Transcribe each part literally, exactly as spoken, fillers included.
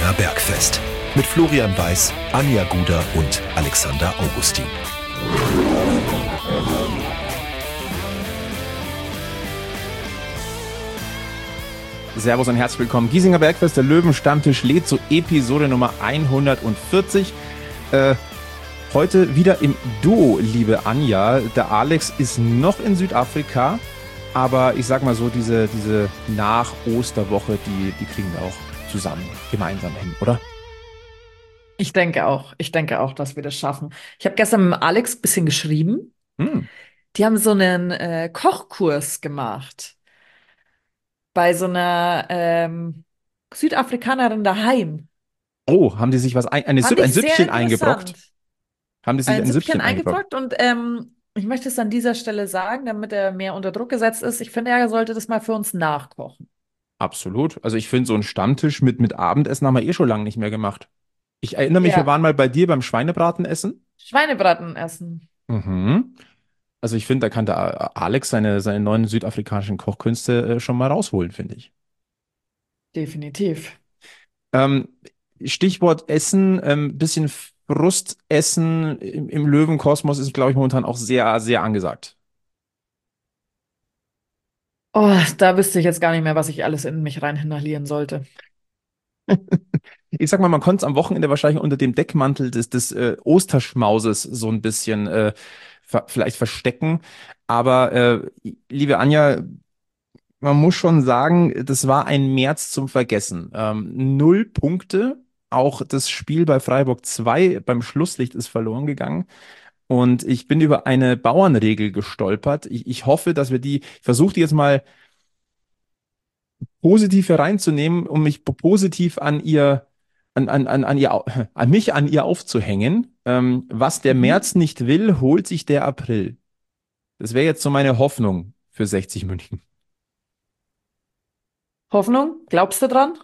Giesinger Bergfest. Mit Florian Weiß, Anja Guder und Alexander Augustin. Servus und herzlich willkommen. Giesinger Bergfest, der Löwenstammtisch lädt zu Episode Nummer hundertvierzig. Äh, heute wieder im Duo, liebe Anja. Der Alex ist noch in Südafrika, aber ich sag mal so, diese, diese Nach-Osterwoche, die, die kriegen wir auch zusammen, gemeinsam hin, oder? Ich denke auch. Ich denke auch, dass wir das schaffen. Ich habe gestern mit Alex ein bisschen geschrieben. Hm. Die haben so einen äh, Kochkurs gemacht bei so einer ähm, Südafrikanerin daheim. Oh, haben die sich was, ein, eine Süpp, Fand ein ich sehr Süppchen eingebrockt? interessant. Haben die sich Ein ein Süppchen Süppchen eingebrockt? eingebrockt und ähm, ich möchte es an dieser Stelle sagen, damit er mehr unter Druck gesetzt ist. Ich finde, er sollte das mal für uns nachkochen. Absolut. Also ich finde, so einen Stammtisch mit, mit Abendessen haben wir eh schon lange nicht mehr gemacht. Ich erinnere mich, wir Ja, waren mal bei dir beim Schweinebraten essen. Schweinebraten essen. Mhm. Also ich finde, da kann der Alex seine, seine neuen südafrikanischen Kochkünste äh, schon mal rausholen, finde ich. Definitiv. Ähm, Stichwort Essen, ähm, bisschen Frustessen im, im Löwenkosmos ist, glaube ich, momentan auch sehr, sehr angesagt. Oh, da wüsste ich jetzt gar nicht mehr, was ich alles in mich rein inhalieren sollte. Ich sag mal, man konnte es am Wochenende wahrscheinlich unter dem Deckmantel des, des äh, Osterschmauses so ein bisschen äh, ver vielleicht verstecken. Aber äh, liebe Anja, man muss schon sagen, das war ein März zum Vergessen. Ähm, null Punkte. Auch das Spiel bei Freiburg zwei beim Schlusslicht ist verloren gegangen. Und ich bin über eine Bauernregel gestolpert. Ich, ich hoffe, dass wir die, ich versuche die jetzt mal positiv hereinzunehmen, um mich po- positiv an ihr, an, an, an, an ihr, au- an mich an ihr aufzuhängen. Ähm, was der Mhm. März nicht will, holt sich der April. Das wäre jetzt so meine Hoffnung für sechzig München. Hoffnung? Glaubst du dran?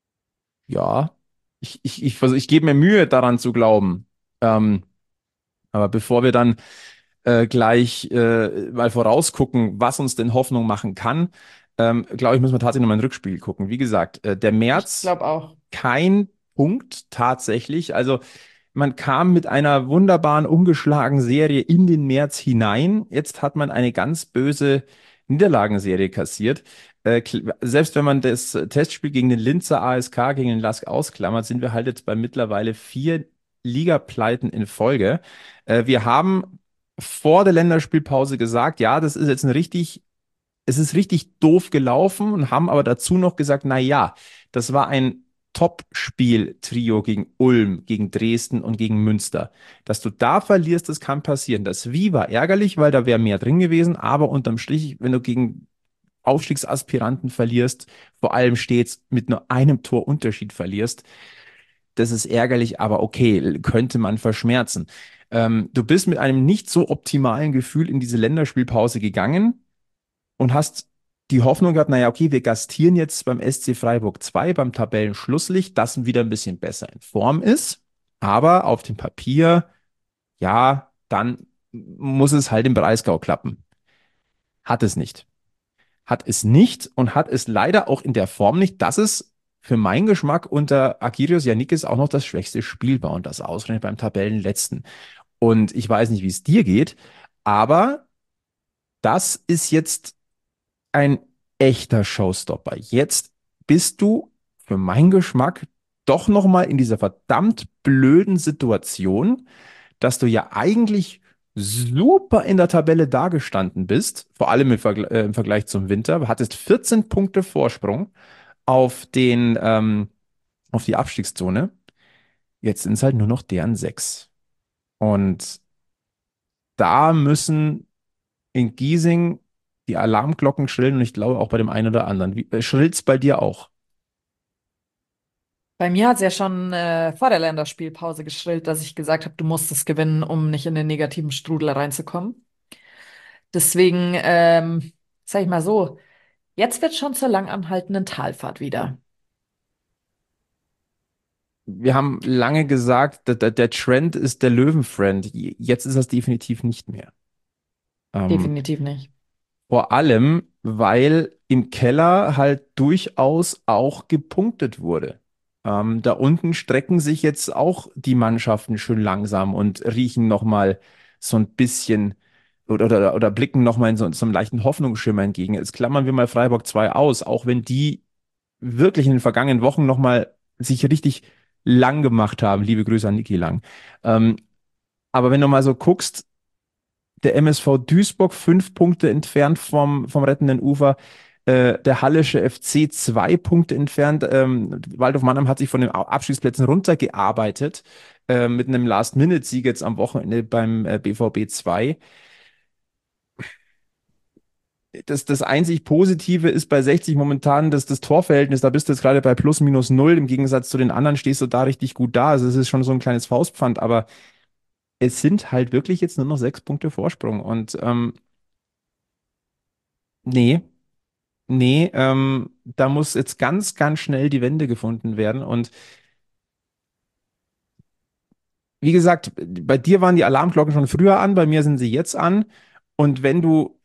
Ja, ich, ich, ich, versuch- ich gebe mir Mühe, daran zu glauben. Ähm, aber bevor wir dann äh, gleich äh, mal vorausgucken, was uns denn Hoffnung machen kann, ähm, glaube ich, müssen wir tatsächlich nochmal ein Rückspiel gucken. Wie gesagt, äh, der Ich März, glaube auch. kein Punkt tatsächlich. Also man kam mit einer wunderbaren, ungeschlagenen Serie in den März hinein. Jetzt hat man eine ganz böse Niederlagenserie kassiert. Äh, kl- selbst wenn man das Testspiel gegen den Linzer A S K, gegen den Lask ausklammert, sind wir halt jetzt bei mittlerweile vier Ligapleiten in Folge. Äh, wir haben vor der Länderspielpause gesagt, ja, das ist jetzt ein richtig, es ist richtig doof gelaufen und haben aber dazu noch gesagt, na ja, das war ein Top-Spiel-Trio gegen Ulm, gegen Dresden und gegen Münster. Dass du da verlierst, das kann passieren. Das Wie war ärgerlich, weil da wäre mehr drin gewesen, aber unterm Strich, wenn du gegen Aufstiegsaspiranten verlierst, vor allem stets mit nur einem Tor Unterschied verlierst, das ist ärgerlich, aber okay, könnte man verschmerzen. Ähm, du bist mit einem nicht so optimalen Gefühl in diese Länderspielpause gegangen und hast die Hoffnung gehabt, naja, okay, wir gastieren jetzt beim S C Freiburg zwei beim Tabellenschlusslicht, das wieder ein bisschen besser in Form ist. Aber auf dem Papier, ja, dann muss es halt im Breisgau klappen. Hat es nicht. Hat es nicht und hat es leider auch in der Form nicht, dass es für meinen Geschmack unter Akirios Yannikis auch noch das schwächste Spiel war und das ausgerechnet beim Tabellenletzten. Und ich weiß nicht, wie es dir geht, aber das ist jetzt ein echter Showstopper. Jetzt bist du für meinen Geschmack doch noch mal in dieser verdammt blöden Situation, dass du ja eigentlich super in der Tabelle dagestanden bist, vor allem im, Vergle äh, im Vergleich zum Winter, hattest vierzehn Punkte Vorsprung auf den ähm, auf die Abstiegszone. Jetzt sind es halt nur noch deren sechs. Und da müssen in Giesing die Alarmglocken schrillen und ich glaube auch bei dem einen oder anderen. Wie, äh, schrillt's bei dir auch? Bei mir hat es ja schon äh, vor der Länderspielpause geschrillt, dass ich gesagt habe, du musst es gewinnen, um nicht in den negativen Strudel reinzukommen. Deswegen, ähm, sag ich mal so, jetzt wird schon zur langanhaltenden Talfahrt wieder. Wir haben lange gesagt, der, der, der Trend ist der Löwenfriend. Jetzt ist das definitiv nicht mehr. Ähm, Definitiv nicht. vor allem, weil im Keller halt durchaus auch gepunktet wurde. Ähm, da unten strecken sich jetzt auch die Mannschaften schön langsam und riechen nochmal so ein bisschen oder, oder, oder blicken nochmal in so, so einem leichten Hoffnungsschimmer entgegen. Jetzt klammern wir mal Freiburg zwei aus, auch wenn die wirklich in den vergangenen Wochen nochmal sich richtig lang gemacht haben. Liebe Grüße an Niki Lang. Ähm, aber wenn du mal so guckst, der M S V Duisburg fünf Punkte entfernt vom, vom rettenden Ufer, äh, der Hallische F C zwei Punkte entfernt. Ähm, Waldhof Mannheim hat sich von den Abstiegsplätzen runtergearbeitet, äh, mit einem Last-Minute-Sieg jetzt am Wochenende beim äh, B V B zwei. Das, das einzig Positive ist bei sechzig momentan das, das Torverhältnis. Da bist du jetzt gerade bei plus minus null. Im Gegensatz zu den anderen stehst du da richtig gut da. Also es ist schon so ein kleines Faustpfand, aber es sind halt wirklich jetzt nur noch sechs Punkte Vorsprung. Und ähm, nee, nee, ähm, da muss jetzt ganz, ganz schnell die Wende gefunden werden. Und wie gesagt, bei dir waren die Alarmglocken schon früher an, bei mir sind sie jetzt an. Und wenn du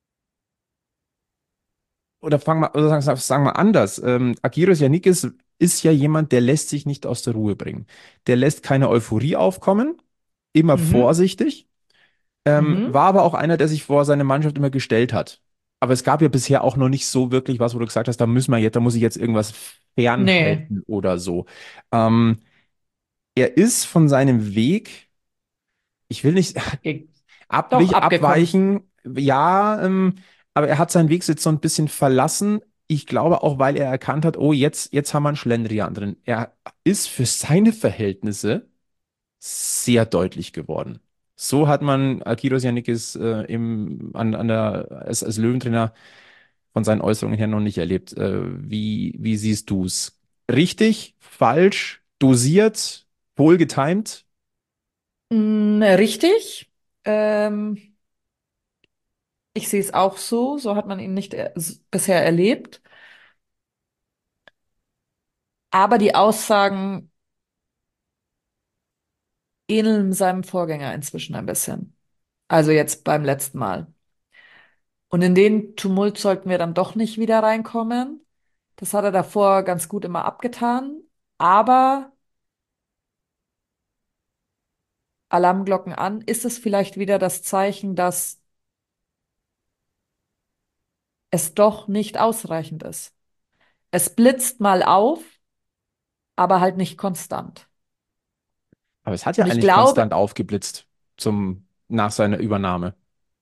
oder fang mal, oder sagen, sagen wir anders. Ähm, Agiros Yannikis ist ja jemand, der lässt sich nicht aus der Ruhe bringen. Der lässt keine Euphorie aufkommen, immer Mhm. vorsichtig, ähm, Mhm. war aber auch einer, der sich vor seine Mannschaft immer gestellt hat. Aber es gab ja bisher auch noch nicht so wirklich was, wo du gesagt hast, da müssen wir jetzt, da muss ich jetzt irgendwas Nee. fernhalten oder so. Ähm, er ist von seinem Weg, ich will nicht, Ge- Doch, Abwich, abgekommen. abweichen, ja, ähm, aber er hat seinen Weg jetzt so ein bisschen verlassen. Ich glaube auch, weil er erkannt hat, oh, jetzt, jetzt haben wir einen Schlendrian drin. Er ist für seine Verhältnisse sehr deutlich geworden. So hat man Akiros Yannikis äh, im, an, an der, als, als Löwentrainer von seinen Äußerungen her noch nicht erlebt. Äh, wie, wie siehst du es? Richtig, falsch, dosiert, wohl getimt? Mm, richtig. Ähm, Ich sehe es auch so. So hat man ihn nicht er s- bisher erlebt. Aber die Aussagen ähneln seinem Vorgänger inzwischen ein bisschen. Also jetzt beim letzten Mal. Und in den Tumult sollten wir dann doch nicht wieder reinkommen. Das hat er davor ganz gut immer abgetan. Aber Alarmglocken an, ist es vielleicht wieder das Zeichen, dass es doch nicht ausreichend ist. Es blitzt mal auf, aber halt nicht konstant. Aber es hat ja Und ich eigentlich glaube, konstant aufgeblitzt zum, nach seiner Übernahme.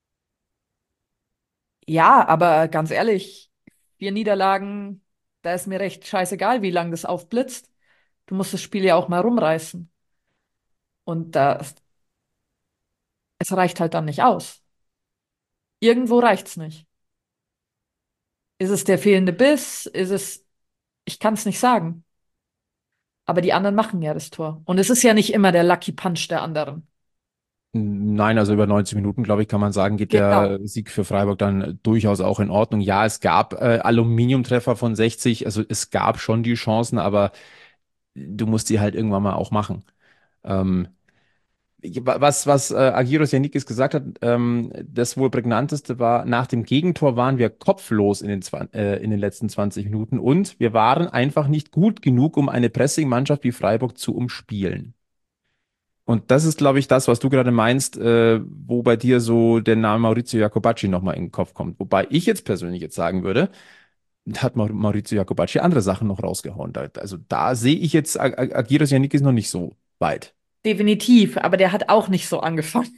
ja, aber ganz ehrlich, vier Niederlagen, da ist mir recht scheißegal, wie lang das aufblitzt. Du musst das Spiel ja auch mal rumreißen. Und das, es reicht halt dann nicht aus. Irgendwo reicht's nicht. Ist es der fehlende Biss? Ist es, ich kann es nicht sagen. Aber die anderen machen ja das Tor. Und es ist ja nicht immer der Lucky Punch der anderen. Nein, also über neunzig Minuten, glaube ich, kann man sagen, geht der Genau. Sieg für Freiburg dann durchaus auch in Ordnung. Ja, es gab äh, Aluminiumtreffer von sechzig, also es gab schon die Chancen, aber du musst sie halt irgendwann mal auch machen. Ähm, was was äh, Agiros Yannikis gesagt hat, ähm, das wohl prägnanteste war, nach dem Gegentor waren wir kopflos in den, zwan- äh, in den letzten zwanzig Minuten und wir waren einfach nicht gut genug, um eine Pressing-Mannschaft wie Freiburg zu umspielen. Und das ist, glaube ich, das, was du gerade meinst, äh, wo bei dir so der Name Maurizio Jacobacci nochmal in den Kopf kommt. Wobei ich jetzt persönlich jetzt sagen würde, da hat Mau- Maurizio Jacobacci andere Sachen noch rausgehauen. Da, also da sehe ich jetzt Ag- Ag- Agiros Yannickis noch nicht so weit. Definitiv. Aber der hat auch nicht so angefangen.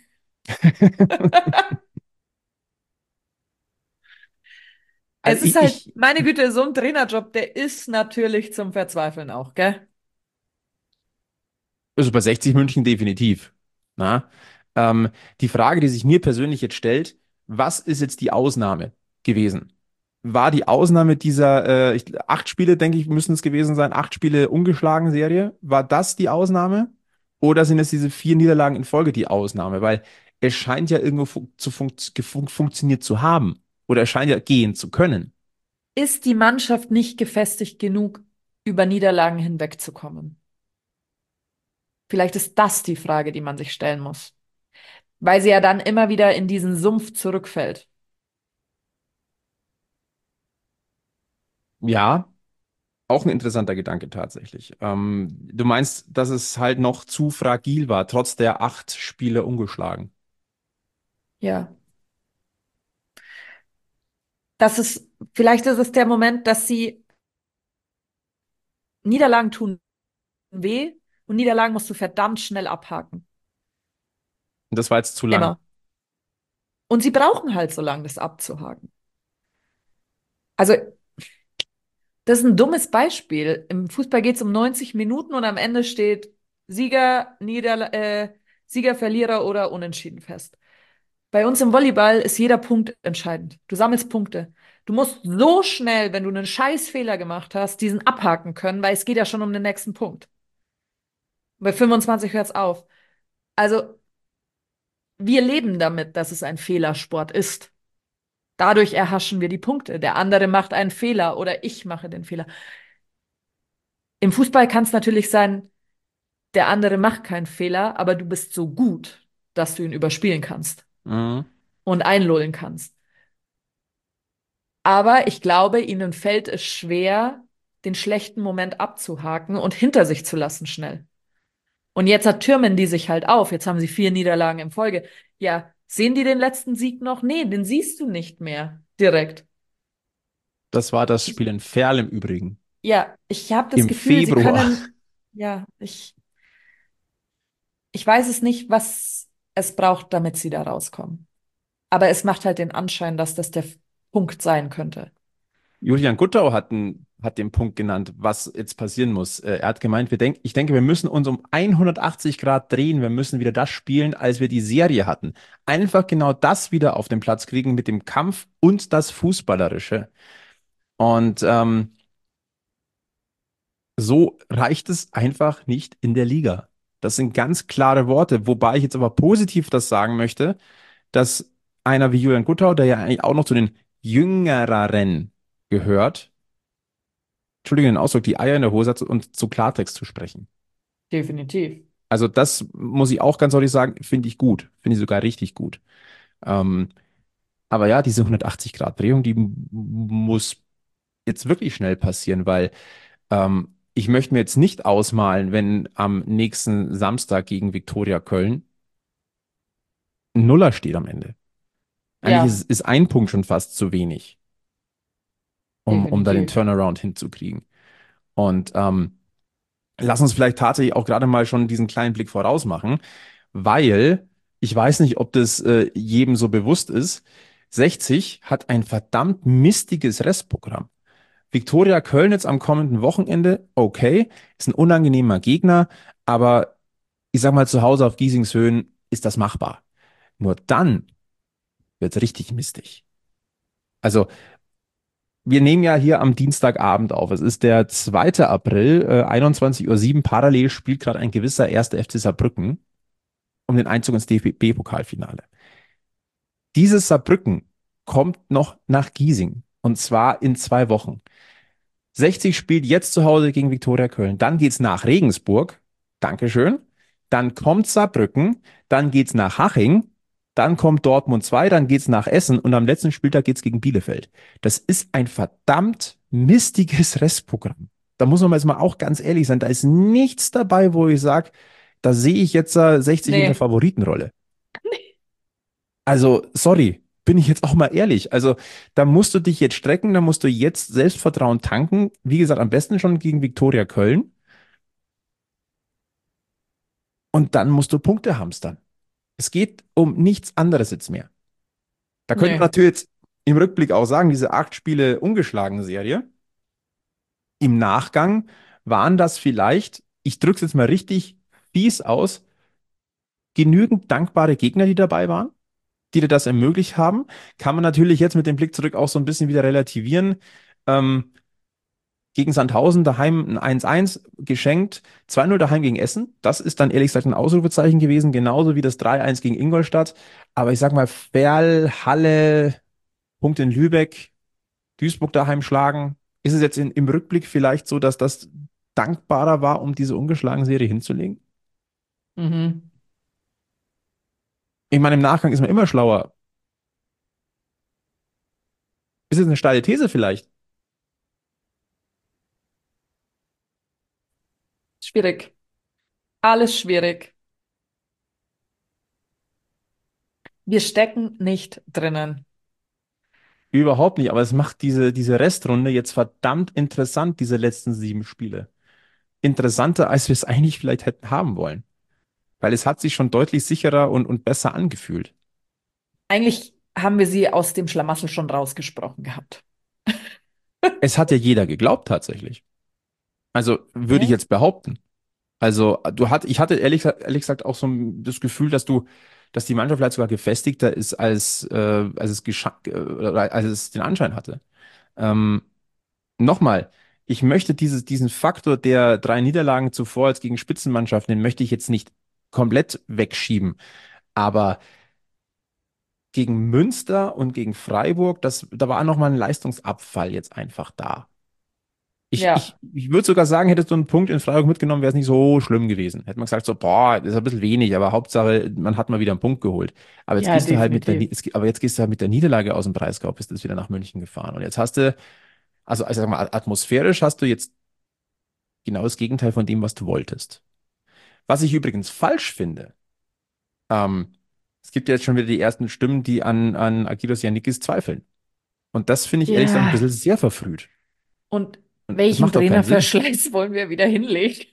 Also Es ist ich, halt, ich, meine Güte, so ein Trainerjob, der ist natürlich zum Verzweifeln auch, gell? also bei sechzig München definitiv. Na? Ähm, die Frage, die sich mir persönlich jetzt stellt, was ist jetzt die Ausnahme gewesen? War die Ausnahme dieser äh, ich, acht Spiele, denke ich, müssen es gewesen sein, acht Spiele ungeschlagen Serie? War das die Ausnahme? Oder sind es diese vier Niederlagen in Folge die Ausnahme? Weil es scheint ja irgendwo fun zu funkt gefun funktioniert zu haben. Oder es scheint ja gehen zu können. Ist die Mannschaft nicht gefestigt genug, über Niederlagen hinwegzukommen? Vielleicht ist das die Frage, die man sich stellen muss. Weil sie ja dann immer wieder in diesen Sumpf zurückfällt. Ja, Auch ein interessanter Gedanke tatsächlich. Ähm, du meinst, dass es halt noch zu fragil war, trotz der acht Spiele ungeschlagen. Ja. Das ist, vielleicht ist es der Moment, dass sie Niederlagen tun weh und Niederlagen musst du verdammt schnell abhaken. Und das war jetzt zu lang. Immer. Und sie brauchen halt so lange, das abzuhaken. Also, das ist ein dummes Beispiel. Im Fußball geht es um neunzig Minuten und am Ende steht Sieger, Niederla äh, Sieger, Verlierer oder Unentschieden fest. Bei uns im Volleyball ist jeder Punkt entscheidend. Du sammelst Punkte. Du musst so schnell, wenn du einen Scheißfehler gemacht hast, diesen abhaken können, weil es geht ja schon um den nächsten Punkt. Bei fünfundzwanzig hört es auf. Also, wir leben damit, dass es ein Fehlersport ist. Dadurch erhaschen wir die Punkte. Der andere macht einen Fehler oder ich mache den Fehler. Im Fußball kann es natürlich sein, der andere macht keinen Fehler, aber du bist so gut, dass du ihn überspielen kannst Mhm. und einlullen kannst. Aber ich glaube, ihnen fällt es schwer, den schlechten Moment abzuhaken und hinter sich zu lassen schnell. Und jetzt hat türmen die sich halt auf. Jetzt haben sie vier Niederlagen in Folge. Ja, sehen die den letzten Sieg noch? Nee, den siehst du nicht mehr direkt. Das war das Ich, Spiel in Verl im Übrigen. ja, ich habe das Im Gefühl, sie Februar. können, ja, ich, ich weiß es nicht, was es braucht, damit sie da rauskommen. Aber es macht halt den Anschein, dass das der Punkt sein könnte. Julian Guttau hat, einen, hat den Punkt genannt, was jetzt passieren muss. Äh, Er hat gemeint, wir denk, ich denke, wir müssen uns um hundertachtzig Grad drehen. Wir müssen wieder das spielen, als wir die Serie hatten. Einfach genau das wieder auf den Platz kriegen mit dem Kampf und das Fußballerische. Und ähm, so reicht es einfach nicht in der Liga. Das sind ganz klare Worte, wobei ich jetzt aber positiv das sagen möchte, dass einer wie Julian Guttau, der ja eigentlich auch noch zu den Jüngereren gehört, Entschuldigung den Ausdruck, die Eier in der Hose hat und zu Klartext zu sprechen. Definitiv. Also das muss ich auch ganz deutlich sagen, finde ich gut, finde ich sogar richtig gut. Ähm, aber ja, diese hundertachtzig-Grad-Drehung, die m- muss jetzt wirklich schnell passieren, weil ähm, ich möchte mir jetzt nicht ausmalen, wenn am nächsten Samstag gegen Viktoria Köln ein Nuller steht am Ende. Eigentlich Ja, ist, ist ein Punkt schon fast zu wenig, um, um da den definitiv. Turnaround hinzukriegen. Und ähm, lass uns vielleicht tatsächlich auch gerade mal schon diesen kleinen Blick voraus machen, weil ich weiß nicht, ob das äh, jedem so bewusst ist. sechzig hat ein verdammt mistiges Restprogramm. Viktoria Köln jetzt am kommenden Wochenende, okay, ist ein unangenehmer Gegner, aber ich sag mal, zu Hause auf Giesingshöhen ist das machbar. Nur dann wird es richtig mistig. Also, wir nehmen ja hier am Dienstagabend auf. Es ist der zweite April, äh, einundzwanzig Uhr sieben. Parallel spielt gerade ein gewisser erster F C Saarbrücken um den Einzug ins D F B-Pokalfinale. Dieses Saarbrücken kommt noch nach Giesing und zwar in zwei Wochen. sechzig spielt jetzt zu Hause gegen Viktoria Köln. Dann geht's nach Regensburg. Dankeschön. Dann kommt Saarbrücken. Dann geht's nach Haching. Dann kommt Dortmund zwei. Dann geht's nach Essen. Und am letzten Spieltag geht's gegen Bielefeld. Das ist ein verdammt mistiges Restprogramm. Da muss man jetzt mal auch ganz ehrlich sein. Da ist nichts dabei, wo ich sage, da sehe ich jetzt äh, sechzig in der Nee, Favoritenrolle. Also, sorry, bin ich jetzt auch mal ehrlich. Also, da musst du dich jetzt strecken, da musst du jetzt Selbstvertrauen tanken. Wie gesagt, am besten schon gegen Viktoria Köln. Und dann musst du Punkte hamstern. Es geht um nichts anderes jetzt mehr. Da könnte man nee. natürlich jetzt im Rückblick auch sagen, diese acht Spiele ungeschlagen Serie. Im Nachgang waren das vielleicht, ich drücke es jetzt mal richtig fies aus, genügend dankbare Gegner, die dabei waren, die dir das ermöglicht haben. Kann man natürlich jetzt mit dem Blick zurück auch so ein bisschen wieder relativieren. Ähm, Gegen Sandhausen daheim ein eins eins geschenkt, zwei null daheim gegen Essen. Das ist dann ehrlich gesagt ein Ausrufezeichen gewesen, genauso wie das drei eins gegen Ingolstadt. Aber ich sag mal, Verl, Halle, Punkt in Lübeck, Duisburg daheim schlagen. Ist es jetzt in, im Rückblick vielleicht so, dass das dankbarer war, um diese ungeschlagene Serie hinzulegen? Mhm. Ich meine, im Nachgang ist man immer schlauer. Ist jetzt eine steile These vielleicht. Schwierig. Alles schwierig. Wir stecken nicht drinnen. Überhaupt nicht, aber es macht diese, diese Restrunde jetzt verdammt interessant, diese letzten sieben Spiele. Interessanter, als wir es eigentlich vielleicht hätten haben wollen. Weil es hat sich schon deutlich sicherer und, und besser angefühlt. Eigentlich haben wir sie aus dem Schlamassel schon rausgesprochen gehabt. Es hat ja jeder geglaubt tatsächlich. Also würde ich Ja. jetzt behaupten. Also du hat, ich hatte ehrlich, ehrlich gesagt auch so das Gefühl, dass du, dass die Mannschaft vielleicht sogar gefestigter ist, als, äh, als es gescha äh, oder als es den Anschein hatte. Ähm, Nochmal, ich möchte dieses, diesen Faktor der drei Niederlagen zuvor als gegen Spitzenmannschaften, den möchte ich jetzt nicht komplett wegschieben. Aber gegen Münster und gegen Freiburg, das, da war nochmal ein Leistungsabfall jetzt einfach da. Ich, Ja, ich, ich würde sogar sagen, hättest du einen Punkt in Freiburg mitgenommen, wäre es nicht so schlimm gewesen. Hätte man gesagt, so, boah, das ist ein bisschen wenig, aber Hauptsache, man hat mal wieder einen Punkt geholt. Aber jetzt ja, gehst du halt mit der, Ni- definitiv. es- aber jetzt gehst du halt mit der Niederlage aus dem Breisgau, bist jetzt wieder nach München gefahren. Und jetzt hast du, also, also sag mal, atmosphärisch hast du jetzt genau das Gegenteil von dem, was du wolltest. Was ich übrigens falsch finde, ähm, es gibt ja jetzt schon wieder die ersten Stimmen, die an, an Agiros Yannikis zweifeln. Und das finde ich ehrlich gesagt ein Ja. bisschen sehr verfrüht. Und Und das welchen macht doch keinen Sinn. Trainerverschleiß wollen wir wieder hinlegen?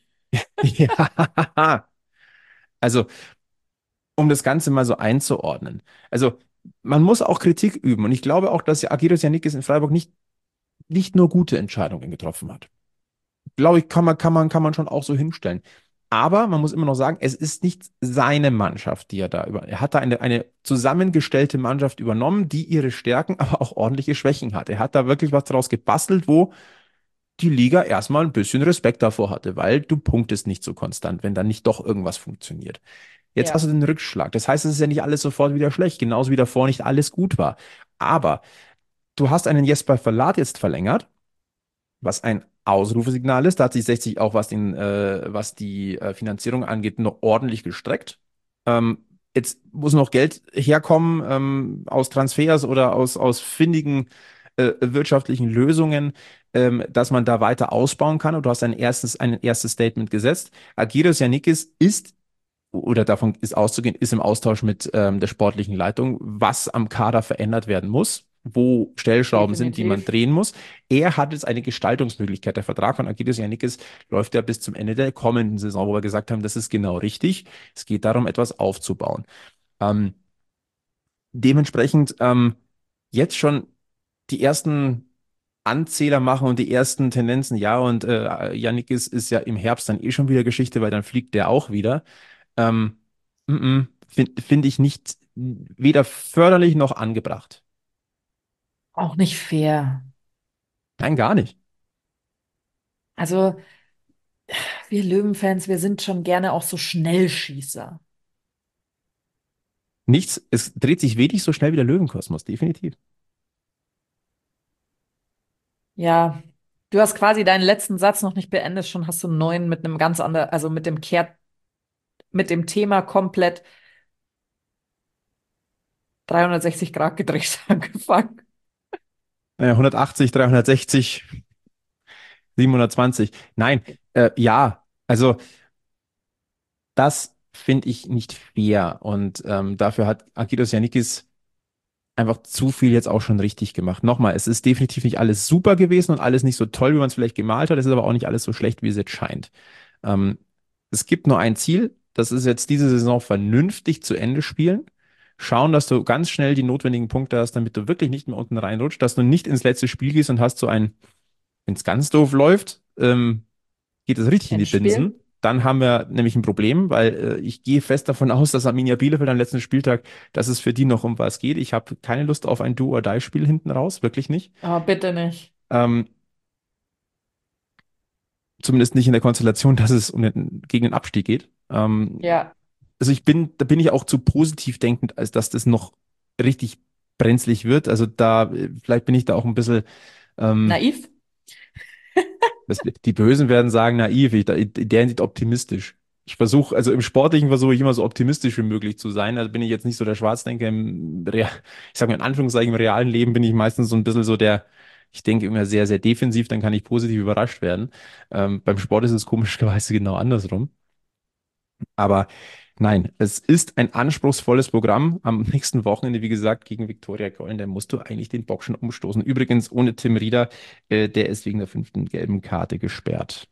Ja, also um das Ganze mal so einzuordnen. Also man muss auch Kritik üben. Und ich glaube auch, dass Agiros Yannikis in Freiburg nicht, nicht nur gute Entscheidungen getroffen hat. Glaube ich, kann man, kann man, kann man schon auch so hinstellen. Aber man muss immer noch sagen, es ist nicht seine Mannschaft, die er da über. Er hat da eine, eine zusammengestellte Mannschaft übernommen, die ihre Stärken, aber auch ordentliche Schwächen hat. Er hat da wirklich was draus gebastelt, wo die Liga erstmal ein bisschen Respekt davor hatte, weil du punktest nicht so konstant, wenn dann nicht doch irgendwas funktioniert. Jetzt hast du Ja, den Rückschlag. Das heißt, es ist ja nicht alles sofort wieder schlecht, genauso wie davor nicht alles gut war. Aber du hast einen Jesper Verlat jetzt verlängert, was ein Ausrufesignal ist. Da hat sich sechzig auch, was, den, äh, was die äh, Finanzierung angeht, noch ordentlich gestreckt. Ähm, Jetzt muss noch Geld herkommen ähm, aus Transfers oder aus, aus findigen äh, wirtschaftlichen Lösungen, ähm, dass man da weiter ausbauen kann. Und du hast ein erstes, ein erstes Statement gesetzt. Agiros Yannikis ist oder davon ist auszugehen, ist im Austausch mit ähm, der sportlichen Leitung, was am Kader verändert werden muss, wo Stellschrauben sind, die man definitiv. drehen muss. Er hat jetzt eine Gestaltungsmöglichkeit. Der Vertrag von Agilis Yannikis läuft ja bis zum Ende der kommenden Saison, wo wir gesagt haben, das ist genau richtig. Es geht darum, etwas aufzubauen. Ähm, Dementsprechend ähm, jetzt schon die ersten Anzähler machen und die ersten Tendenzen, ja, und äh, Yannickis ist ja im Herbst dann eh schon wieder Geschichte, weil dann fliegt der auch wieder. Ähm, finde find ich nicht weder förderlich noch angebracht. Auch nicht fair. Nein, gar nicht. Also, wir Löwenfans, wir sind schon gerne auch so Schnellschießer. Nichts, es dreht sich wenig so schnell wie der Löwenkosmos, definitiv. Ja, du hast quasi deinen letzten Satz noch nicht beendet, schon hast du einen neuen mit einem ganz anderen, also mit dem Kehrt, mit dem Thema komplett dreihundertsechzig Grad gedreht angefangen. Äh, hundertachtzig, dreihundertsechzig, siebenhundertzwanzig. Nein, äh, ja, also das finde ich nicht fair und ähm, dafür hat Akitos Yannikis einfach zu viel jetzt auch schon richtig gemacht. Nochmal, es ist definitiv nicht alles super gewesen und alles nicht so toll, wie man es vielleicht gemalt hat. Es ist aber auch nicht alles so schlecht, wie es jetzt scheint. Ähm, Es gibt nur ein Ziel, das ist jetzt diese Saison vernünftig zu Ende spielen. Schauen, dass du ganz schnell die notwendigen Punkte hast, damit du wirklich nicht mehr unten reinrutscht, dass du nicht ins letzte Spiel gehst und hast so ein, wenn es ganz doof läuft, ähm, geht es richtig in die Endspiel. Binsen. Dann haben wir nämlich ein Problem, weil äh, ich gehe fest davon aus, dass Arminia Bielefeld am letzten Spieltag, dass es für die noch um was geht. Ich habe keine Lust auf ein Do-or-Die-Spiel hinten raus, wirklich nicht. Aber bitte nicht. Ähm, Zumindest nicht in der Konstellation, dass es um den, gegen den Abstieg geht. Ähm, Ja, also ich bin, da bin ich auch zu positiv denkend, als dass das noch richtig brenzlig wird. Also da, äh, vielleicht bin ich da auch ein bisschen, ähm, naiv. das, die Bösen werden sagen naiv, ich, da- in der Hinsicht optimistisch. Ich versuche, also im Sportlichen versuche ich immer so optimistisch wie möglich zu sein. Also bin ich jetzt nicht so der Schwarzdenker im, Rea- ich sage mal in Anführungszeichen, im realen Leben bin ich meistens so ein bisschen so der, Ich denke immer sehr, sehr defensiv, dann kann ich positiv überrascht werden. Ähm, beim Sport ist es komischerweise genau andersrum. Aber nein, es ist ein anspruchsvolles Programm. Am nächsten Wochenende, wie gesagt, gegen Viktoria Köln, da musst du eigentlich den Bock schon umstoßen. Übrigens ohne Tim Rieder, äh, der ist wegen der fünften gelben Karte gesperrt.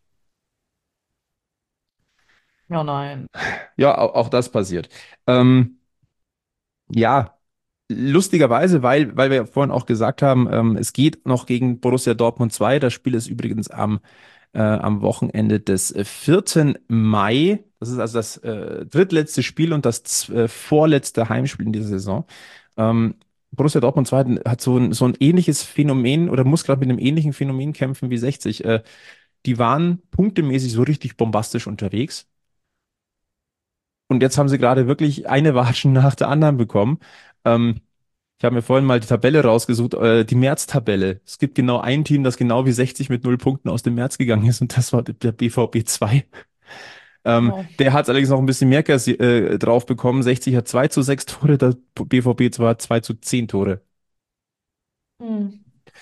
Oh nein. Ja, auch, auch das passiert. Ähm, ja, lustigerweise, weil, weil wir ja vorhin auch gesagt haben, ähm, es geht noch gegen Borussia Dortmund zwei. Das Spiel ist übrigens am, äh, am Wochenende des äh, vierten Mai. Das ist also das äh, drittletzte Spiel und das z- äh, vorletzte Heimspiel in dieser Saison. Ähm, Borussia Dortmund zwei hat so ein, so ein ähnliches Phänomen oder muss gerade mit einem ähnlichen Phänomen kämpfen wie sechzig. Äh, die waren punktemäßig so richtig bombastisch unterwegs. Und jetzt haben sie gerade wirklich eine Watschen nach der anderen bekommen. Ähm, ich habe mir vorhin mal die Tabelle rausgesucht, äh, die März-Tabelle. Es gibt genau ein Team, das genau wie sechzig mit null Punkten aus dem März gegangen ist und das war der B V B zwei. Ähm, Oh. der hat allerdings noch ein bisschen mehr Gas, äh, drauf bekommen. sechzig hat zwei zu sechs Tore, der B V B zwei hat zwei zu zehn Tore. Hm.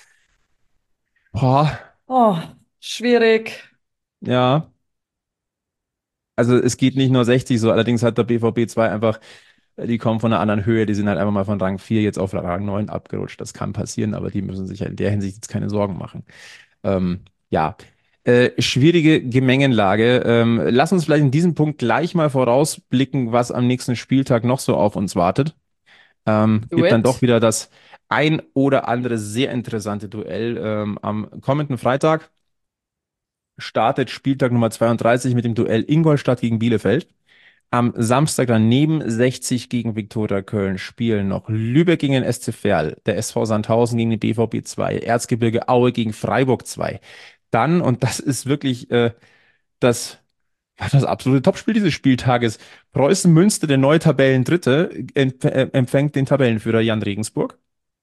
Boah, Oh, schwierig. ja. Also es geht nicht nur sechzig so, allerdings hat der B V B zwei einfach, äh, die kommen von einer anderen Höhe, die sind halt einfach mal von Rang vier jetzt auf Rang neun abgerutscht. Das kann passieren, aber die müssen sich ja in der Hinsicht jetzt keine Sorgen machen. Ähm, ja, äh, schwierige Gemengenlage. Ähm, lass uns vielleicht in diesem Punkt gleich mal vorausblicken, was am nächsten Spieltag noch so auf uns wartet. Ähm, Do gibt dann doch it. wieder das ein oder andere sehr interessante Duell. Ähm, am kommenden Freitag startet Spieltag Nummer zweiunddreißig mit dem Duell Ingolstadt gegen Bielefeld. Am Samstag dann neben sechzig gegen Viktoria Köln spielen noch Lübeck gegen den S C Verl, der S V Sandhausen gegen den B V B zwei, Erzgebirge Aue gegen Freiburg zwei. Dann, und das ist wirklich äh, das, ja, das absolute Topspiel dieses Spieltages, Preußen Münster, der neue Tabellendritte, empf äh, empfängt den Tabellenführer Jan Regensburg.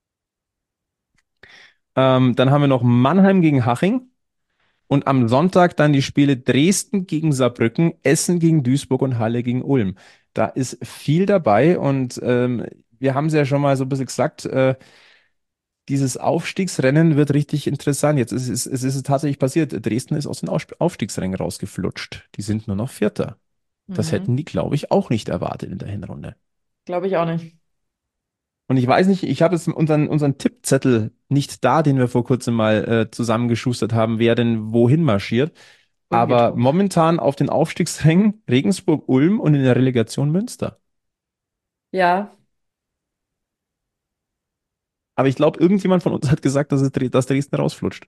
Ähm, dann haben wir noch Mannheim gegen Haching. Und am Sonntag dann die Spiele Dresden gegen Saarbrücken, Essen gegen Duisburg und Halle gegen Ulm. Da ist viel dabei und ähm, wir haben es ja schon mal so ein bisschen gesagt, äh, dieses Aufstiegsrennen wird richtig interessant. Jetzt ist es, es ist tatsächlich passiert. Dresden ist aus den Aus- Aufstiegsrängen rausgeflutscht. Die sind nur noch Vierter. Das hätten Mhm. die, glaube ich, auch nicht erwartet in der Hinrunde. Glaube ich auch nicht. Und ich weiß nicht, ich habe jetzt unseren, unseren Tippzettel nicht da, den wir vor kurzem mal äh, zusammengeschustert haben, wer denn wohin marschiert. Aber Ungetüm. momentan auf den Aufstiegsrängen Regensburg, Ulm und in der Relegation Münster. Ja, Aber ich glaube, irgendjemand von uns hat gesagt, dass, es, Dre- dass Dresden rausflutscht.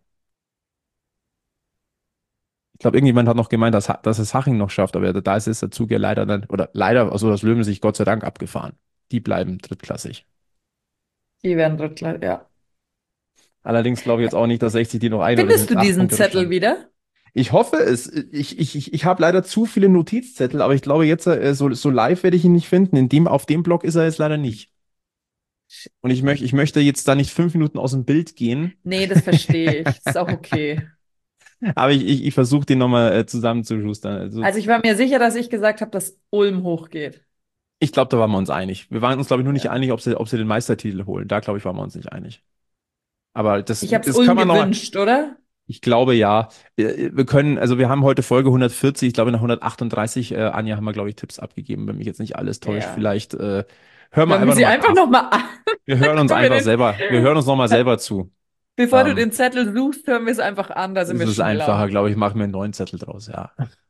Ich glaube, irgendjemand hat noch gemeint, dass, Ha- dass es Haching noch schafft, aber da ist es der Zug ja leider dann, oder leider, also das Löwen sich Gott sei Dank abgefahren. Die bleiben drittklassig. die werden Drittler, ja. Allerdings glaube ich jetzt auch nicht, dass sechzig die noch ein oder Findest sind du acht diesen Punkte Zettel Rückstand. wieder? Ich hoffe es. Ich, ich, ich, ich habe leider zu viele Notizzettel, aber ich glaube jetzt, äh, so, so live werde ich ihn nicht finden. In dem, auf dem Blog ist er jetzt leider nicht. Und ich möchte, ich möchte jetzt da nicht fünf Minuten aus dem Bild gehen, Nee, das verstehe ich. Ist auch okay. aber ich, ich, ich versuche den nochmal äh, zusammenzuschustern. Also, Also ich war mir sicher, dass ich gesagt habe, dass Ulm hochgeht. ich glaube, da waren wir uns einig. Wir waren uns, glaube ich, nur nicht Ja. einig, ob sie, ob sie den Meistertitel holen. Da, glaube ich, waren wir uns nicht einig. Aber das, Ich habe es das kann Ulm man noch. gewünscht, oder? Ich glaube ja. Wir, wir können, also wir haben heute Folge hundertvierzig, ich glaube nach hundertachtunddreißig, äh, Anja, haben wir, glaube ich, Tipps abgegeben, wenn mich jetzt nicht alles täuscht. Ja. Vielleicht äh, hören wir Hören wir einfach sie nochmal einfach nach. nochmal an. Wir hören uns Können wir einfach den, selber, wir hören uns nochmal selber zu. bevor du Ähm, den Zettel suchst, hören wir es einfach an, da sind es wir ist einfacher, schneller. glaube ich, machen wir einen neuen Zettel draus, ja.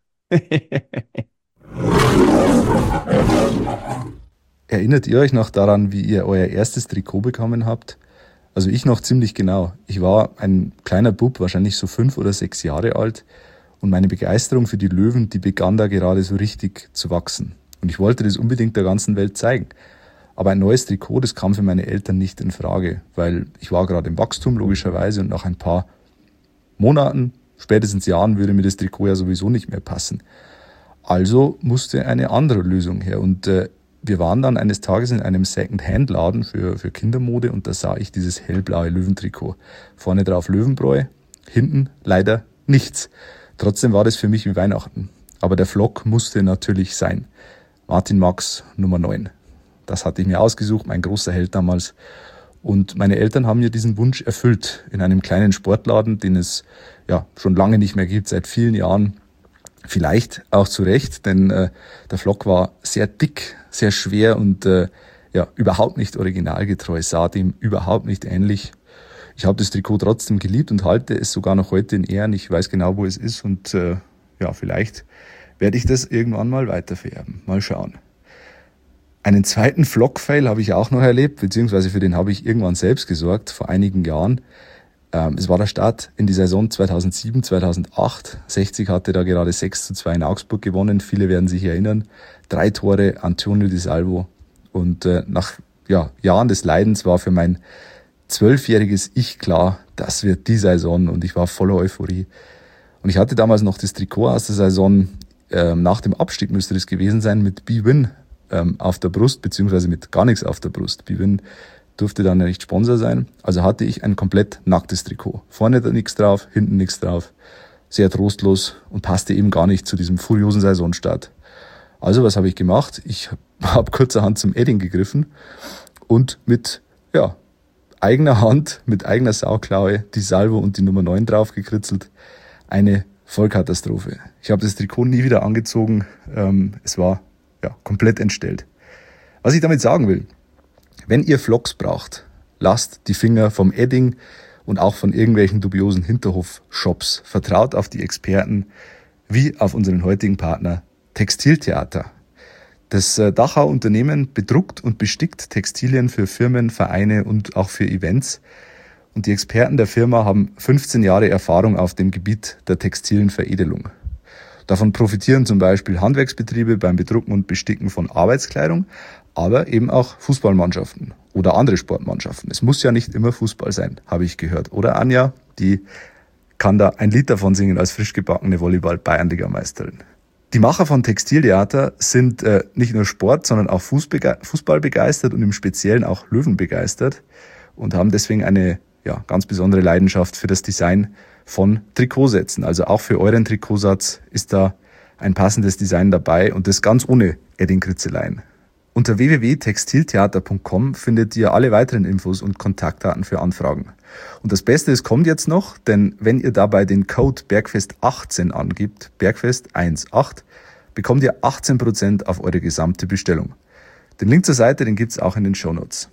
Erinnert ihr euch noch daran, wie ihr euer erstes Trikot bekommen habt? Also ich noch ziemlich genau. Ich war ein kleiner Bub, wahrscheinlich so fünf oder sechs Jahre alt, und meine Begeisterung für die Löwen, die begann da gerade so richtig zu wachsen. Und ich wollte das unbedingt der ganzen Welt zeigen. Aber ein neues Trikot, das kam für meine Eltern nicht in Frage, weil ich war gerade im Wachstum logischerweise und nach ein paar Monaten, spätestens Jahren, würde mir das Trikot ja sowieso nicht mehr passen. Also musste eine andere Lösung her und äh, wir waren dann eines Tages in einem Second-Hand-Laden für, für Kindermode und da sah ich dieses hellblaue Löwentrikot. Vorne drauf Löwenbräu, hinten leider nichts. Trotzdem war das für mich wie Weihnachten. Aber der Flock musste natürlich sein. Martin Max Nummer neun. Das hatte ich mir ausgesucht, mein großer Held damals. Und meine Eltern haben mir diesen Wunsch erfüllt in einem kleinen Sportladen, den es ja schon lange nicht mehr gibt, seit vielen Jahren. Vielleicht auch zu Recht, denn äh, der Flock war sehr dick, sehr schwer und äh, ja überhaupt nicht originalgetreu, sah dem überhaupt nicht ähnlich. Ich habe das Trikot trotzdem geliebt und halte es sogar noch heute in Ehren. Ich weiß genau, wo es ist und äh, ja, vielleicht werde ich das irgendwann mal weitervererben. Mal schauen. Einen zweiten Flock-Fail habe ich auch noch erlebt, beziehungsweise für den habe ich irgendwann selbst gesorgt, vor einigen Jahren. Ähm, es war der Start in die Saison zweitausendsieben, zweitausendacht. sechzig hatte da gerade sechs zu zwei in Augsburg gewonnen. Viele werden sich erinnern. Drei Tore, Antonio Di Salvo. Und äh, nach ja, Jahren des Leidens war für mein zwölfjähriges Ich klar, das wird die Saison, und ich war voller Euphorie. Und ich hatte damals noch das Trikot aus der Saison, ähm, nach dem Abstieg müsste das gewesen sein, mit B-Win ähm, auf der Brust, beziehungsweise mit gar nichts auf der Brust. B-Win durfte dann ja nicht Sponsor sein, also hatte ich ein komplett nacktes Trikot. Vorne da nichts drauf, hinten nichts drauf. Sehr trostlos und passte eben gar nicht zu diesem furiosen Saisonstart. Also was habe ich gemacht? Ich habe kurzerhand zum Edding gegriffen und mit ja eigener Hand, mit eigener Sauklaue die Salvo und die Nummer neun drauf gekritzelt. Eine Vollkatastrophe. Ich habe das Trikot nie wieder angezogen. Ähm, es war ja komplett entstellt. Was ich damit sagen will: Wenn ihr Flocks braucht, lasst die Finger vom Edding und auch von irgendwelchen dubiosen Hinterhof-Shops. Vertraut auf die Experten, wie auf unseren heutigen Partner Textiltheater. Das Dachauer Unternehmen bedruckt und bestickt Textilien für Firmen, Vereine und auch für Events. Und die Experten der Firma haben fünfzehn Jahre Erfahrung auf dem Gebiet der textilen Veredelung. Davon profitieren zum Beispiel Handwerksbetriebe beim Bedrucken und Besticken von Arbeitskleidung, aber eben auch Fußballmannschaften oder andere Sportmannschaften. Es muss ja nicht immer Fußball sein, habe ich gehört. Oder Anja, die kann da ein Lied davon singen als frisch gebackene Volleyball-Bayernligameisterin. Die Macher von Textiltheater sind äh, nicht nur Sport, sondern auch Fußbege- Fußball begeistert und im Speziellen auch Löwen begeistert und haben deswegen eine ja, ganz besondere Leidenschaft für das Design von Trikotsätzen. Also auch für euren Trikotsatz ist da ein passendes Design dabei, und das ganz ohne Edding-Kritzeleien. Unter w w w punkt textiltheater punkt com findet ihr alle weiteren Infos und Kontaktdaten für Anfragen. Und das Beste, es kommt jetzt noch, denn wenn ihr dabei den Code Bergfest achtzehn angibt, Bergfest achtzehn, bekommt ihr achtzehn Prozent auf eure gesamte Bestellung. Den Link zur Seite, den gibt's auch in den Shownotes.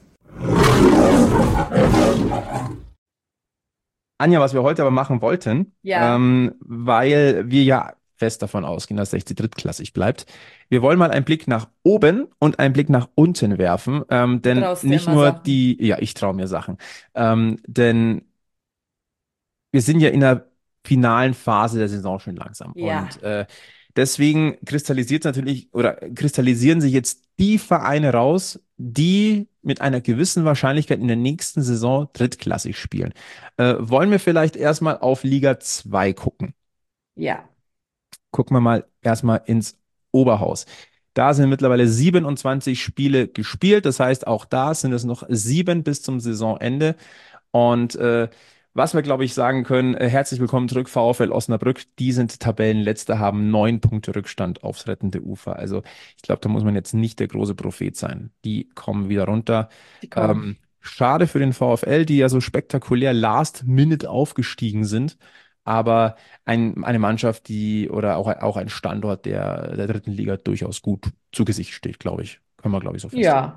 Anja, was wir heute aber machen wollten, Ja. ähm, weil wir ja fest davon ausgehen, dass sechzig drittklassig bleibt. Wir wollen mal einen Blick nach oben und einen Blick nach unten werfen, ähm, denn traust dir nicht immer nur Sachen. die, ja, ich traue mir Sachen, ähm, denn wir sind ja in der finalen Phase der Saison schon langsam. Ja. Und äh, deswegen kristallisiert natürlich oder kristallisieren sich jetzt die Vereine raus, die mit einer gewissen Wahrscheinlichkeit in der nächsten Saison drittklassig spielen. Äh, wollen wir vielleicht erstmal auf Liga zwei gucken? Ja. Gucken wir mal erstmal ins Oberhaus. Da sind mittlerweile siebenundzwanzig Spiele gespielt. Das heißt, auch da sind es noch sieben bis zum Saisonende. Und äh, was wir, glaube ich, sagen können, äh, herzlich willkommen zurück, VfL Osnabrück. Die sind Tabellenletzter, haben neun Punkte Rückstand aufs rettende Ufer. Also ich glaube, da muss man jetzt nicht der große Prophet sein. Die kommen wieder runter. Die kommen. Ähm, schade für den VfL, die ja so spektakulär last minute aufgestiegen sind. Aber ein, eine Mannschaft, die oder auch, auch ein Standort, der der dritten Liga durchaus gut zu Gesicht steht, glaube ich. Können wir, glaube ich, so festhalten. Ja.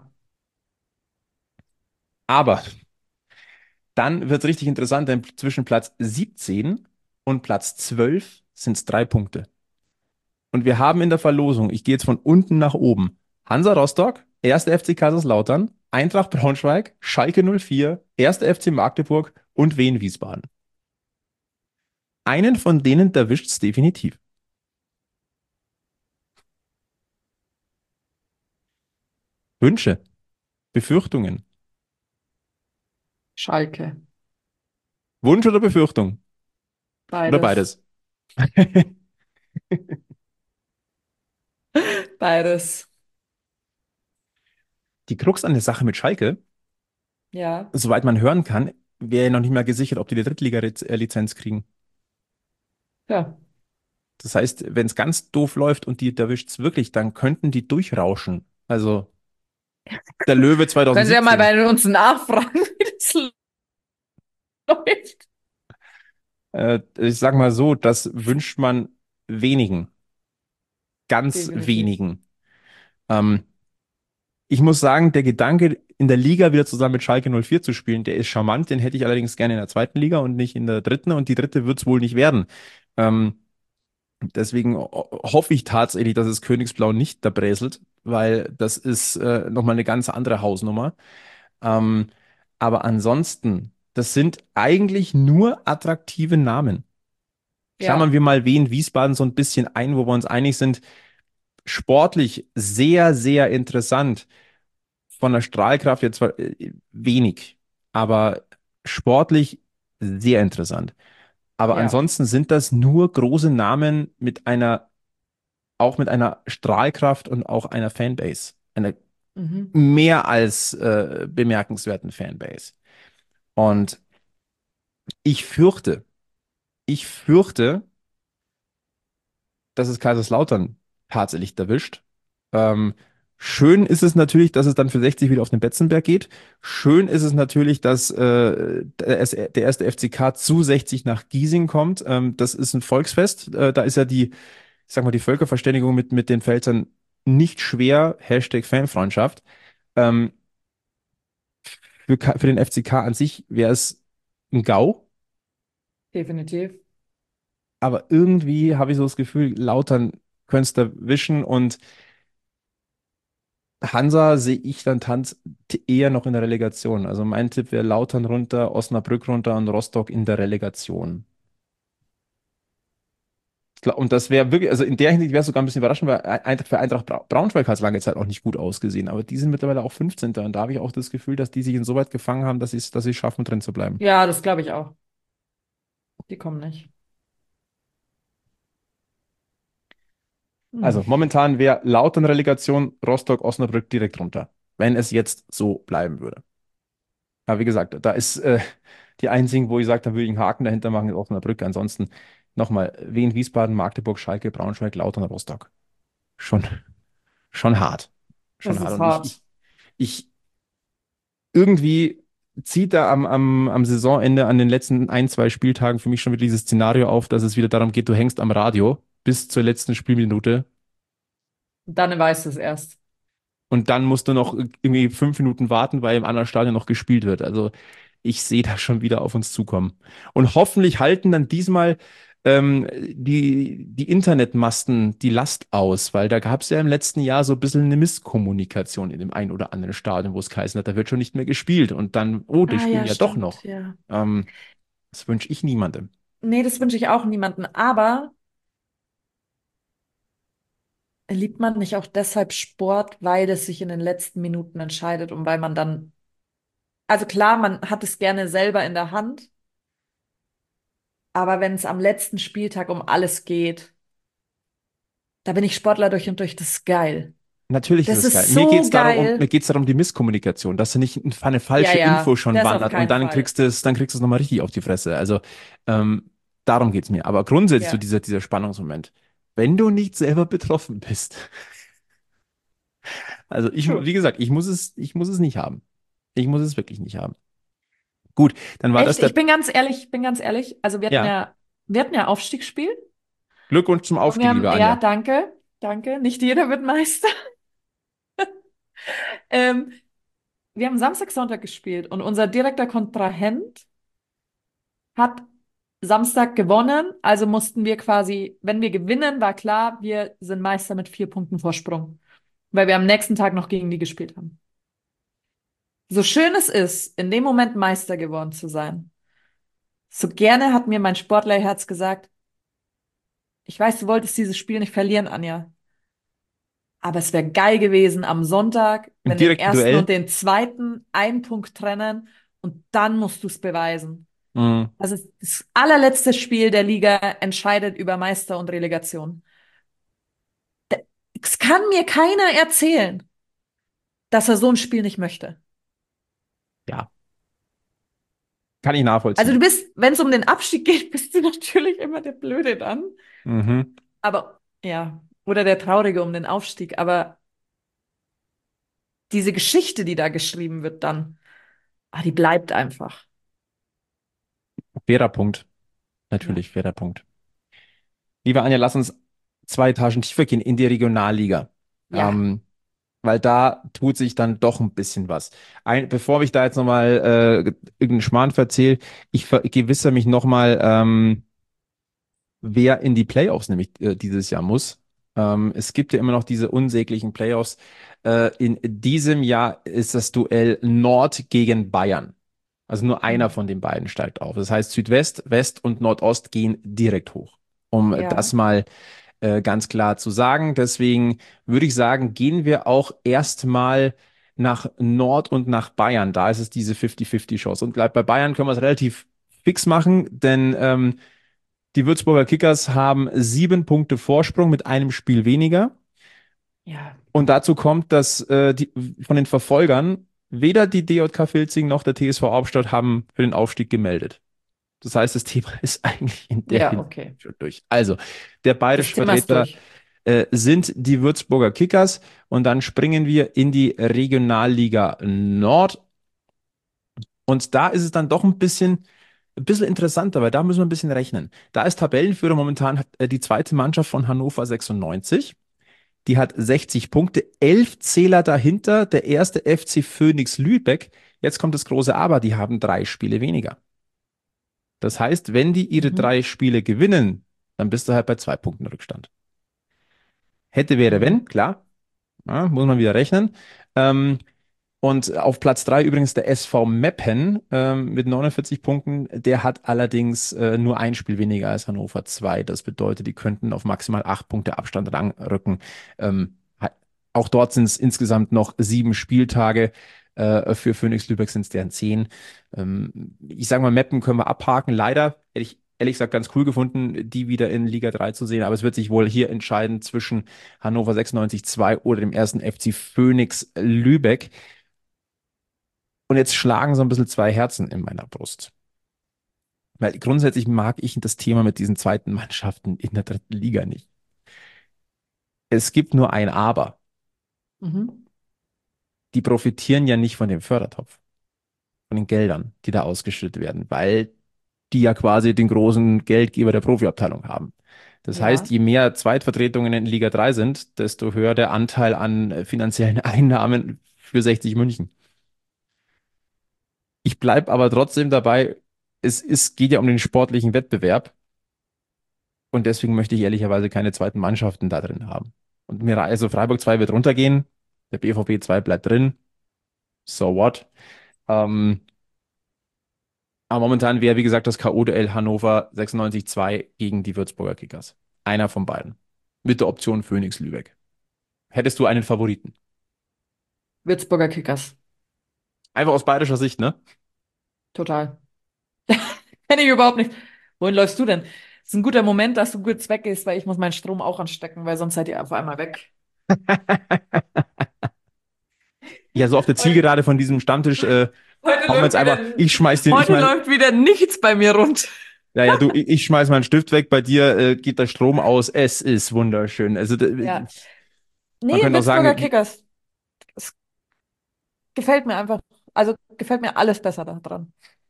Aber dann wird es richtig interessant, denn zwischen Platz siebzehn und Platz zwölf sind es drei Punkte. Und wir haben in der Verlosung, ich gehe jetzt von unten nach oben, Hansa Rostock, erster F C Kaiserslautern, Eintracht Braunschweig, Schalke null vier, erster F C Magdeburg und Wien Wiesbaden. Einen von denen erwischt es definitiv. Wünsche, Befürchtungen. Schalke. Wunsch oder Befürchtung? Oder Beides. beides? Beides. Die Krux an der Sache mit Schalke, Ja. soweit man hören kann, wäre noch nicht mal gesichert, ob die die Drittliga-Lizenz kriegen. Ja. Das heißt, wenn es ganz doof läuft und die erwischt es wirklich, dann könnten die durchrauschen. Also Der Löwe Können Sie ja mal zwanzig siebzehn. bei uns nachfragen, wie das läuft. Äh, ich sag mal so, das wünscht man wenigen, ganz Definitiv. wenigen. Ähm, Ich muss sagen, der Gedanke, in der Liga wieder zusammen mit Schalke null vier zu spielen, der ist charmant. Den hätte ich allerdings gerne in der zweiten Liga und nicht in der dritten. Und die dritte wird es wohl nicht werden. Ähm, deswegen ho- hoffe ich tatsächlich, dass es Königsblau nicht da bräselt, weil das ist äh, nochmal eine ganz andere Hausnummer. Ähm, aber ansonsten, das sind eigentlich nur attraktive Namen. Klammern Ja. wir mal Wien, Wiesbaden so ein bisschen ein, wo wir uns einig sind. Sportlich sehr, sehr interessant. Von der Strahlkraft jetzt zwar äh, wenig, aber sportlich sehr interessant. Aber Ja. ansonsten sind das nur große Namen mit einer, auch mit einer Strahlkraft und auch einer Fanbase. Einer Mhm. mehr als äh, bemerkenswerten Fanbase. Und ich fürchte, ich fürchte, dass es Kaiserslautern tatsächlich erwischt. Ähm, schön ist es natürlich, dass es dann für sechzig wieder auf den Betzenberg geht. Schön ist es natürlich, dass äh, der, S- der erste F C K zu sechzig nach Giesing kommt. Ähm, das ist ein Volksfest. Äh, da ist ja die, ich sag mal, die Völkerverständigung mit, mit den Pfälzern nicht schwer. Hashtag Fanfreundschaft. Ähm, für, K- für den F C K an sich wäre es ein GAU, Definitiv. aber irgendwie habe ich so das Gefühl, Lautern könnte es da wischen und Hansa sehe ich dann Tanz eher noch in der Relegation. Also mein Tipp wäre Lautern runter, Osnabrück runter und Rostock in der Relegation. Ich glaub- Und das wäre wirklich, also in der Hinsicht wäre es sogar ein bisschen überraschend, weil Eintracht für Eintracht Bra- Braunschweig hat es lange Zeit auch nicht gut ausgesehen. Aber die sind mittlerweile auch fünfzehnter. Und da habe ich auch das Gefühl, dass die sich insoweit gefangen haben, dass sie es dass sie es schaffen, drin zu bleiben. Ja, das glaube ich auch. Die kommen nicht. Hm. Also momentan wäre Lautern Relegation, Rostock, Osnabrück direkt runter. Wenn es jetzt so bleiben würde. Aber wie gesagt, da ist äh, die einzigen, wo ich sage, da würde ich einen Haken dahinter machen, ist Osnabrück. Ansonsten nochmal Wien, Wiesbaden, Magdeburg, Schalke, Braunschweig, Lautern, Rostock. Schon, schon hart. Schon Das hart. ist Und ich, hart. ich, ich irgendwie zieht da am, am, am Saisonende an den letzten ein, zwei Spieltagen für mich schon wieder dieses Szenario auf, dass es wieder darum geht, du hängst am Radio bis zur letzten Spielminute Und dann weißt du es erst. und dann musst du noch irgendwie fünf Minuten warten, weil im anderen Stadion noch gespielt wird. Also ich sehe das schon wieder auf uns zukommen. Und hoffentlich halten dann diesmal ähm, die, die Internetmasten die Last aus, weil da gab es ja im letzten Jahr so ein bisschen eine Misskommunikation in dem einen oder anderen Stadion, wo es geheißen hat, da wird schon nicht mehr gespielt. Und dann, oh, die Ah spielen ja, ja doch stimmt, noch. ja. Ähm, das wünsche ich niemandem. Nee, das wünsche ich auch niemandem. Aber liebt man nicht auch deshalb Sport, weil es sich in den letzten Minuten entscheidet und weil man dann, also klar, man hat es gerne selber in der Hand, aber wenn es am letzten Spieltag um alles geht, da bin ich Sportler durch und durch, das ist geil. Natürlich ist Das es geil. ist Mir geht so es darum, um, mir geil. geht's darum, die Misskommunikation, dass du nicht eine Ja, falsche Info ja, schon das auf wandert und keinen dann Fall. kriegst du es, dann kriegst du es nochmal richtig auf die Fresse. Also ähm, darum geht es mir. Aber grundsätzlich so Ja, dieser, dieser Spannungsmoment. Wenn du nicht selber betroffen bist, also ich, mu- true. wie gesagt, ich muss es, ich muss es nicht haben. Ich muss es wirklich nicht haben. Gut, dann war das Echt, ich der, bin ganz ehrlich, ich bin ganz ehrlich, also wir hatten ja, ja, wir hatten ja Aufstiegsspiel Glückwunsch zum und wir Aufstieg, haben, liebe ja, Anja. danke, danke, nicht jeder wird Meister. Ähm, wir haben Samstag, Sonntag gespielt und unser direkter Kontrahent hat Samstag gewonnen, also mussten wir quasi, wenn wir gewinnen, war klar, wir sind Meister mit vier Punkten Vorsprung, weil wir am nächsten Tag noch gegen die gespielt haben. So schön es ist, in dem Moment Meister geworden zu sein, so gerne hat mir mein Sportlerherz gesagt, ich weiß, du wolltest dieses Spiel nicht verlieren, Anja, aber es wäre geil gewesen am Sonntag, Im wenn den direkten ersten und Duell. den zweiten einen Punkt trennen und dann musst du es beweisen. Mhm. Also das allerletzte Spiel der Liga entscheidet über Meister und Relegation. Es kann mir keiner erzählen, dass er so ein Spiel nicht möchte. Ja, kann ich Also du nachvollziehen. bist, wenn es um den Abstieg geht, bist du natürlich immer der Blöde dann. Mhm. Aber ja, oder der Traurige um den Aufstieg. Aber diese Geschichte, die da geschrieben wird, dann, ah, die bleibt einfach. Fairer Punkt. Ja. Natürlich, fairer Punkt. Liebe Anja, lass uns zwei Etagen tiefer gehen in die Regionalliga. Ja. Ähm, weil da tut sich dann doch ein bisschen was. Ein, bevor ich da jetzt nochmal äh, irgendeinen Schmarrn verzähle, ich vergewissere mich nochmal, ähm, wer in die Playoffs nämlich äh, dieses Jahr muss. Ähm, es gibt ja immer noch diese unsäglichen Playoffs. Äh, in diesem Jahr ist das Duell Nord gegen Bayern. Also nur einer Hm. von den beiden steigt auf. Das heißt, Südwest, West und Nordost gehen direkt hoch. Um Ja. das mal äh, ganz klar zu sagen. Deswegen würde ich sagen, gehen wir auch erstmal nach Nord und nach Bayern. Da ist es diese fünfzig fünfzig Chance. Und bei Bayern können wir es relativ fix machen, denn ähm, die Würzburger Kickers haben sieben Punkte Vorsprung mit einem Spiel weniger. Ja. Und dazu kommt, dass äh, die, von den Verfolgern weder die D J K Filzing noch der T S V Hauptstadt haben für den Aufstieg gemeldet. Das heißt, das Thema ist eigentlich in der Ja, Hinsicht okay. schon durch. Also, der Das bayerische Thema ist Vertreter durch. äh, sind die Würzburger Kickers und dann springen wir in die Regionalliga Nord und da ist es dann doch ein bisschen, ein bisschen interessanter, weil da müssen wir ein bisschen rechnen. Da ist Tabellenführer momentan äh, die zweite Mannschaft von Hannover sechsundneunzig. Die hat sechzig Punkte, elf Zähler dahinter, der erste F C Phoenix Lübeck. Jetzt kommt das große Aber, die haben drei Spiele weniger. Das heißt, wenn die ihre Mhm. drei Spiele gewinnen, dann bist du halt bei zwei Punkten Rückstand. Hätte, wäre, Mhm. wenn, klar, ja, muss man wieder rechnen. Ähm, und auf Platz drei übrigens der S V Meppen ähm, mit neunundvierzig Punkten. Der hat allerdings äh, nur ein Spiel weniger als Hannover zwei. Das bedeutet, die könnten auf maximal acht Punkte Abstand ranrücken. Ähm, ha- auch dort sind es insgesamt noch sieben Spieltage. Äh, für Phoenix Lübeck sind es deren zehn. Ähm, ich sage mal, Meppen können wir abhaken. Leider hätte ich ehrlich gesagt ganz cool gefunden, die wieder in Liga drei zu sehen. Aber es wird sich wohl hier entscheiden zwischen Hannover sechsundneunzig zwei oder dem ersten F C Phoenix Lübeck. Und jetzt schlagen so ein bisschen zwei Herzen in meiner Brust. Weil grundsätzlich mag ich das Thema mit diesen zweiten Mannschaften in der dritten Liga nicht. Es gibt nur ein Aber. Mhm. Die profitieren ja nicht von dem Fördertopf, von den Geldern, die da ausgeschüttet werden, weil die ja quasi den großen Geldgeber der Profiabteilung haben. Das heißt, Ja. je mehr Zweitvertretungen in Liga drei sind, desto höher der Anteil an äh, finanziellen Einnahmen für sechzig München. Ich bleibe aber trotzdem dabei, es ist, geht ja um den sportlichen Wettbewerb. Und deswegen möchte ich ehrlicherweise keine zweiten Mannschaften da drin haben. Und mir, also Freiburg zwei wird runtergehen, der B V B zwei bleibt drin. So what? Ähm, aber momentan wäre, wie gesagt, das K O-Duell Hannover sechsundneunzig zwei gegen die Würzburger Kickers. Einer von beiden. Mit der Option Phoenix Lübeck. Hättest du einen Favoriten? Würzburger Kickers. Einfach aus bayerischer Sicht, ne? Total. Kenne ich überhaupt nicht. Wohin läufst du denn? Es ist ein guter Moment, dass du kurz weggehst, weil ich muss meinen Strom auch anstecken, weil sonst seid ihr auf einmal weg. Ja, so auf der Heute, Zielgerade von diesem Stammtisch äh, heute hauen wir jetzt läuft einfach, wieder, ich schmeiß den, ich heute mein, läuft wieder nichts bei mir rund. ja, ja, du, ich, ich schmeiß meinen Stift weg, bei dir äh, geht der Strom aus. Es ist wunderschön. Also, d- Ja. man Nee, könnte auch Würzburger sagen, Kickers. Es gefällt mir einfach. Also gefällt mir alles besser daran.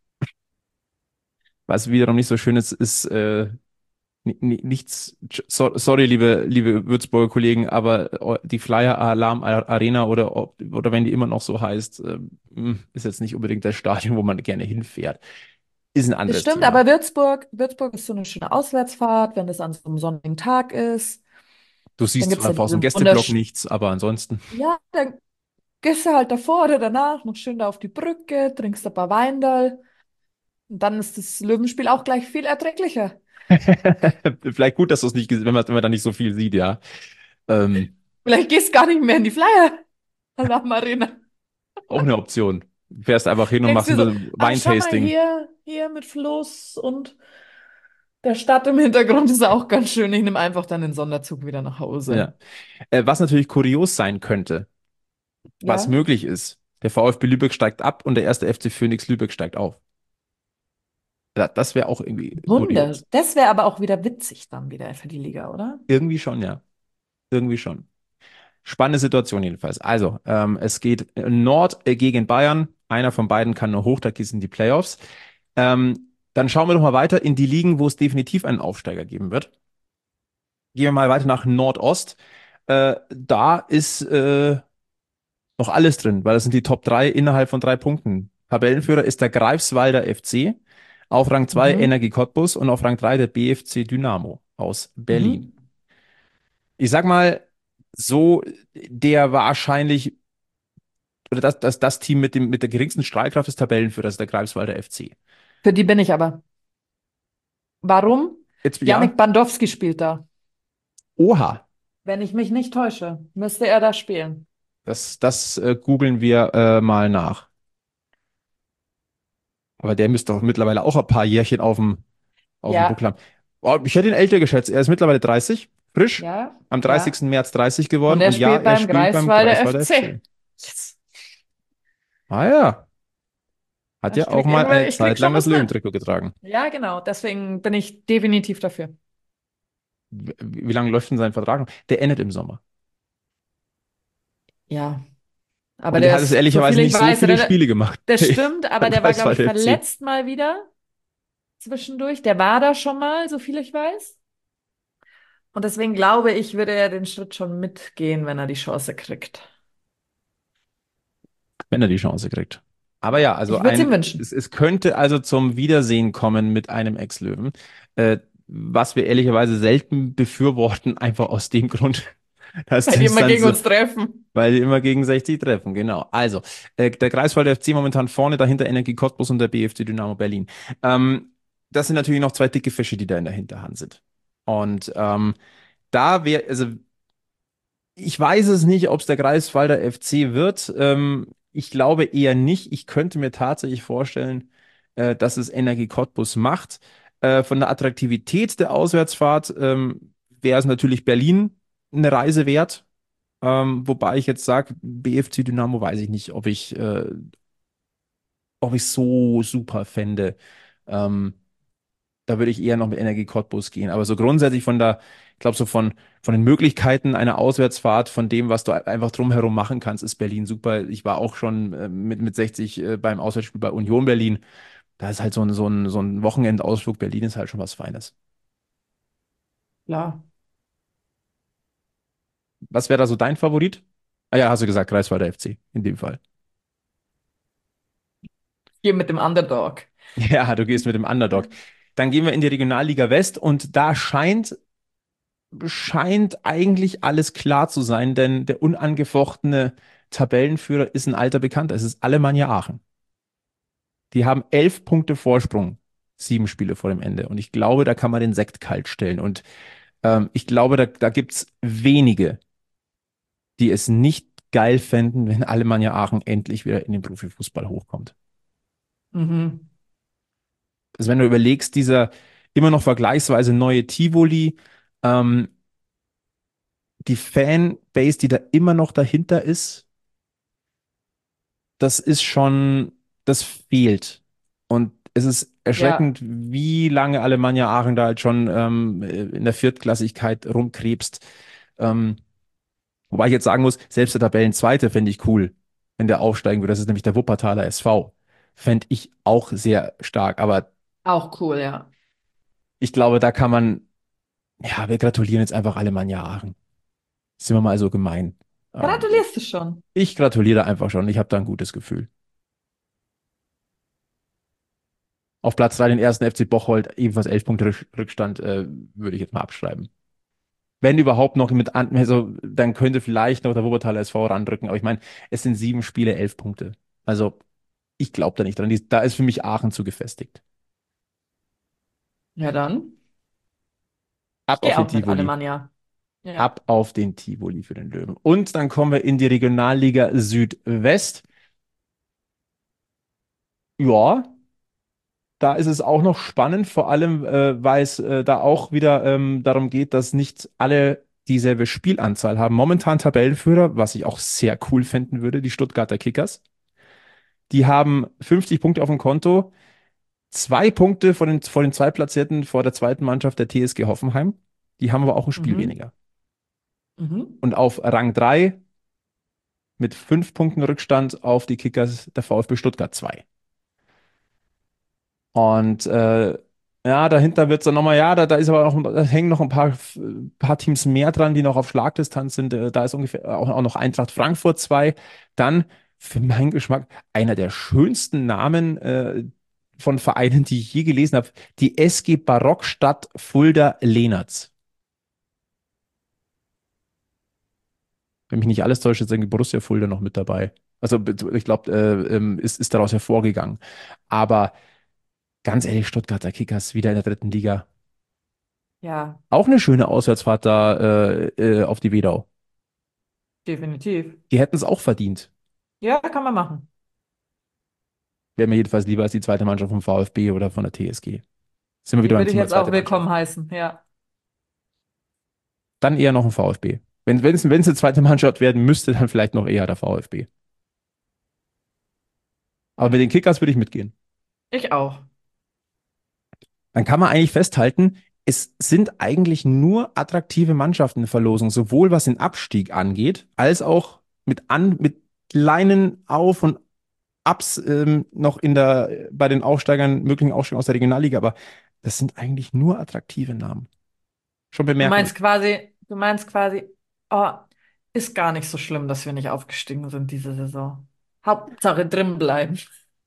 was wiederum nicht so schön ist, ist äh, ni- ni- nichts. So, sorry, liebe, liebe Würzburger Kollegen, aber äh, die Flyer Alarm Arena oder, ob- oder wenn die immer noch so heißt, äh, mh, ist jetzt nicht unbedingt das Stadion, wo man gerne hinfährt. Ist ein Das anderes stimmt, Thema. aber Würzburg, Würzburg ist so eine schöne Auswärtsfahrt, wenn das an so einem sonnigen Tag ist. Du Dann siehst gibt es zwar ja aus dem diese Gästeblock wundersch... nichts, aber ansonsten. Ja, dann gehst du halt davor oder danach noch schön da auf die Brücke, trinkst ein paar Weindal. Und dann ist das Löwenspiel auch gleich viel erträglicher. Vielleicht gut, dass du es nicht, wenn man, wenn man da nicht so viel sieht, ja. Ähm, Vielleicht gehst du gar nicht mehr in die Flyer. Alarm Arena. auch eine Option. Du fährst einfach hin und Denkst machst dir ein so, bisschen ach, schau mal Weintasting. hier, hier mit Fluss und der Stadt im Hintergrund ist auch ganz schön. Ich nehme einfach dann den Sonderzug wieder nach Hause. Ja. Äh, was natürlich kurios sein könnte, was Ja, möglich ist. Der VfB Lübeck steigt ab und der erste F C Phoenix Lübeck steigt auf. Ja, das wäre auch irgendwie Wunder. kurios. Das wäre aber auch wieder witzig dann wieder für die Liga, oder? Irgendwie schon, ja. Irgendwie schon. Spannende Situation jedenfalls. Also, ähm, es geht Nord äh, gegen Bayern. Einer von beiden kann nur hoch, da sind die Playoffs. Ähm, dann schauen wir doch mal weiter in die Ligen, wo es definitiv einen Aufsteiger geben wird. Gehen wir mal weiter nach Nordost. Äh, da ist äh, noch alles drin, weil das sind die Top drei innerhalb von drei Punkten. Tabellenführer ist der Greifswalder F C, auf Rang zwei Mhm. Energie Cottbus und auf Rang drei der B F C Dynamo aus Berlin. Mhm. Ich sag mal, so der wahrscheinlich, oder das, das, das Team mit dem, mit der geringsten Strahlkraft des Tabellenführers, ist der Greifswalder F C. Für die bin ich aber. Warum? Jetzt, Yannick ja, Bandowski spielt da. oha, Wenn ich mich nicht täusche, müsste er da spielen. das, das äh, googeln wir äh, mal nach. Aber der müsste doch mittlerweile auch ein paar Jährchen auf dem, auf dem Buckel Ja, haben. Oh, ich hätte ihn älter geschätzt. Er ist mittlerweile dreißig, frisch, ja, am ja. dreißigsten März dreißig geworden. Und er Und ja, spielt er beim spielt beim Greifswalder Greifswalder F C. F C. Yes. Ah ja, hat ja Ich auch krieg mal irgendwann, eine ich krieg Zeit lang schon das was mit. Löwentrikot getragen. Ja, genau. Deswegen bin ich definitiv dafür. Wie, wie lange läuft denn sein Vertrag noch? Der endet im Sommer. Ja, aber Und der der hat es ist, so viel ehrlicherweise ich nicht so weiß, viele oder? Spiele gemacht. Das stimmt, aber Beim der war, glaube ich, Greifswalder F C. verletzt mal wieder zwischendurch. Der war da schon mal, so viel ich weiß. Und deswegen glaube ich, würde er den Schritt schon mitgehen, wenn er die Chance kriegt. Wenn er die Chance kriegt. Aber ja, Ja, also ich würde es ihm ein, wünschen. es, es könnte also zum Wiedersehen kommen mit einem Ex-Löwen, äh, was wir ehrlicherweise selten befürworten, einfach aus dem Grund, dass Weil die das immer dann gegen so, uns treffen. weil die immer gegen sechzig treffen, genau. Also, äh, der Greifswalder F C momentan vorne, dahinter Energie Cottbus und der B F C Dynamo Berlin. Ähm, das sind natürlich noch zwei dicke Fische, die da in der Hinterhand sind. Und ähm, da wäre, also ich weiß es nicht, ob es der Greifswalder F C wird. Ähm, ich glaube eher nicht. Ich könnte mir tatsächlich vorstellen, äh, dass es Energie Cottbus macht. Äh, von der Attraktivität der Auswärtsfahrt ähm, wäre es natürlich Berlin eine Reise wert. Ähm, wobei ich jetzt sage, B F C Dynamo weiß ich nicht, ob ich, äh, ob ich so super fände. Ähm, Da würde ich eher noch mit Energie Cottbus gehen. Aber so grundsätzlich von der, ich glaube, so von, von den Möglichkeiten einer Auswärtsfahrt, von dem, was du einfach drumherum machen kannst, ist Berlin super. Ich war auch schon äh, mit, mit sechzig äh, beim Auswärtsspiel bei Union Berlin. Da ist halt so ein, so ein, so ein Wochenendausflug. Berlin ist halt schon was Feines. Ja, Was wäre da so dein Favorit? Ah ja, hast du gesagt, Greifswalder F C in dem Fall. hier mit dem Underdog. Ja, du gehst mit dem Underdog. Dann gehen wir in die Regionalliga West und da scheint scheint eigentlich alles klar zu sein, denn der unangefochtene Tabellenführer ist ein alter Bekannter. Es ist Alemannia Aachen. Die haben elf Punkte Vorsprung, sieben Spiele vor dem Ende. Und ich glaube, da kann man den Sekt kalt stellen. Und ähm, ich glaube, da, da gibt es wenige, die es nicht geil fänden, wenn Alemannia Aachen endlich wieder in den Profifußball hochkommt. Mhm. Also wenn du überlegst, dieser immer noch vergleichsweise neue Tivoli, ähm, die Fanbase, die da immer noch dahinter ist, das ist schon, das fehlt. Und es ist Ja, erschreckend, wie lange Alemannia Aachen da halt schon ähm, in der Viertklassigkeit rumkrebst. Ähm, wobei ich jetzt sagen muss, selbst der Tabellenzweite fände ich cool, wenn der aufsteigen würde. Das ist nämlich der Wuppertaler S V. Fände ich auch sehr stark. Aber auch cool, ja. ich glaube, da kann man, ja, wir gratulieren jetzt einfach Alemannia Aachen. Sind wir mal so gemein. Ähm, Gratulierst du schon. ich gratuliere einfach schon. Ich habe da ein gutes Gefühl. Auf Platz drei den ersten F C Bocholt, ebenfalls elf Punkte Rück- Rückstand, äh, würde ich jetzt mal abschreiben. Wenn überhaupt noch mit an, also dann könnte vielleicht noch der Wuppertaler S V randrücken, aber ich meine, es sind sieben Spiele, elf Punkte. Also ich glaube da nicht dran. Die, da ist für mich Aachen zu gefestigt. Ja, dann. Ich Ab auf gehe den auch mit Tivoli. Alemannia. Ja. Ab auf den Tivoli für den Löwen. Und dann kommen wir in die Regionalliga Südwest. Ja, da ist es auch noch spannend, vor allem, äh, weil es äh, da auch wieder ähm, darum geht, dass nicht alle dieselbe Spielanzahl haben. Momentan Tabellenführer, was ich auch sehr cool finden würde, die Stuttgarter Kickers. Die haben fünfzig Punkte auf dem Konto, zwei Punkte vor den, vor den Zweitplatzierten vor der zweiten Mannschaft der T S G Hoffenheim. Die haben aber auch ein Spiel Mhm. weniger. Mhm. Und auf Rang drei mit fünf Punkten Rückstand auf die Kickers der VfB Stuttgart zwei. Und äh, ja, dahinter wird es dann nochmal, ja, da, da ist aber noch, da hängen noch ein paar, paar Teams mehr dran, die noch auf Schlagdistanz sind. Äh, Da ist ungefähr auch, auch noch Eintracht Frankfurt zwei. Dann, für meinen Geschmack, einer der schönsten Namen äh, von Vereinen, die ich je gelesen habe, die S G Barockstadt Fulda-Lehnertz. Wenn mich nicht alles täuscht, ist irgendwie Borussia Fulda noch mit dabei. Also ich glaube, äh, ähm, ist, ist daraus hervorgegangen. Aber ganz ehrlich, Stuttgarter Kickers wieder in der dritten Liga. Ja, Auch eine schöne Auswärtsfahrt da äh, äh, auf die Wedau. definitiv. Die hätten es auch verdient. Ja, kann man machen. Wäre mir jedenfalls lieber als die zweite Mannschaft vom VfB oder von der T S G. Sind wir Die wieder beim würde ich Thema jetzt auch zweite willkommen Mannschaft. heißen, ja. Dann eher noch ein VfB. Wenn wenn es wenn es eine zweite Mannschaft werden müsste, dann vielleicht noch eher der VfB. Aber mit den Kickers würde ich mitgehen. Ich auch. Dann kann man eigentlich festhalten, es sind eigentlich nur attraktive Mannschaften in der Verlosung, sowohl was den Abstieg angeht, als auch mit, an, mit kleinen Auf- und Ups ähm, noch in der, bei den Aufsteigern, möglichen Aufsteigern aus der Regionalliga, aber das sind eigentlich nur attraktive Namen. Schon Du meinst bemerkenswert. quasi, du meinst quasi, oh, ist gar nicht so schlimm, dass wir nicht aufgestiegen sind diese Saison. Hauptsache drin bleiben.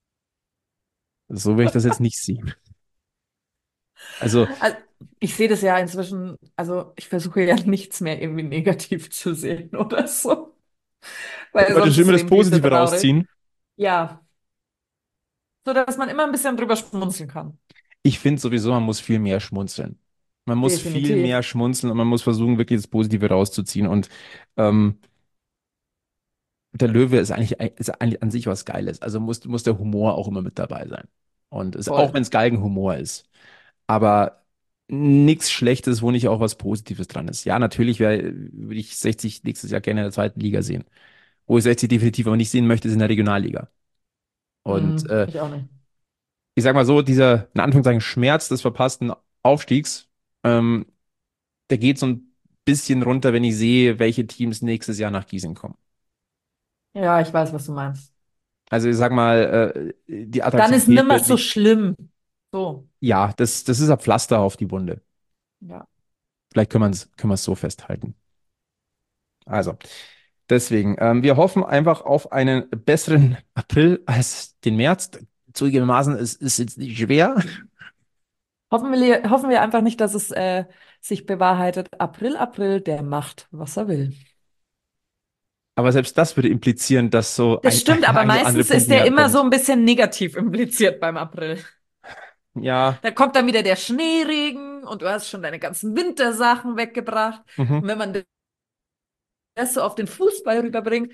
So will ich das jetzt nicht sehen. Also, Also, ich sehe das ja inzwischen, also ich versuche ja nichts mehr irgendwie negativ zu sehen oder so. du Weil wolltest sonst ist immer das das Leben viel zu Positive traurig. rausziehen. Ja, so dass man immer ein bisschen drüber schmunzeln kann. Ich finde sowieso, man muss viel mehr schmunzeln. Man muss viel Definitiv. mehr schmunzeln und man muss versuchen, wirklich das Positive rauszuziehen. Und ähm, der Löwe ist eigentlich, ist eigentlich an sich was Geiles. Also muss, muss der Humor auch immer mit dabei sein. Und es, auch Voll. wenn es Galgenhumor ist. Aber nichts Schlechtes, wo nicht auch was Positives dran ist. Ja, natürlich wär- würde ich sechzig nächstes Jahr gerne in der zweiten Liga sehen. Wo ich sechzig definitiv aber nicht sehen möchte, ist in der Regionalliga. Und Hm, äh, ich auch nicht. ich sag mal so, dieser, in Anführungszeichen, Schmerz des verpassten Aufstiegs, ähm, der geht so ein bisschen runter, wenn ich sehe, welche Teams nächstes Jahr nach Giesing kommen. Ja, ich weiß, was du meinst. Also ich sag mal, äh, die Dann ist Attraktivität nimmer wird so nicht, schlimm. So, ja, das, das ist ein Pflaster auf die Wunde. ja. Vielleicht können wir es können wir es so festhalten. Also, deswegen, ähm, wir hoffen einfach auf einen besseren April als den März. Zugegebenermaßen, es ist jetzt nicht schwer, Hoffen wir, hoffen wir einfach nicht, dass es äh, sich bewahrheitet. April, April, der macht, was er will. aber selbst das würde implizieren, dass so Das ein, stimmt, aber ein oder andere meistens Punkt ist der mehr immer so kommt. ein bisschen negativ impliziert beim April. Ja, Da kommt dann wieder der Schneeregen und du hast schon deine ganzen Wintersachen weggebracht. mhm. Und wenn man das so auf den Fußball rüberbringt,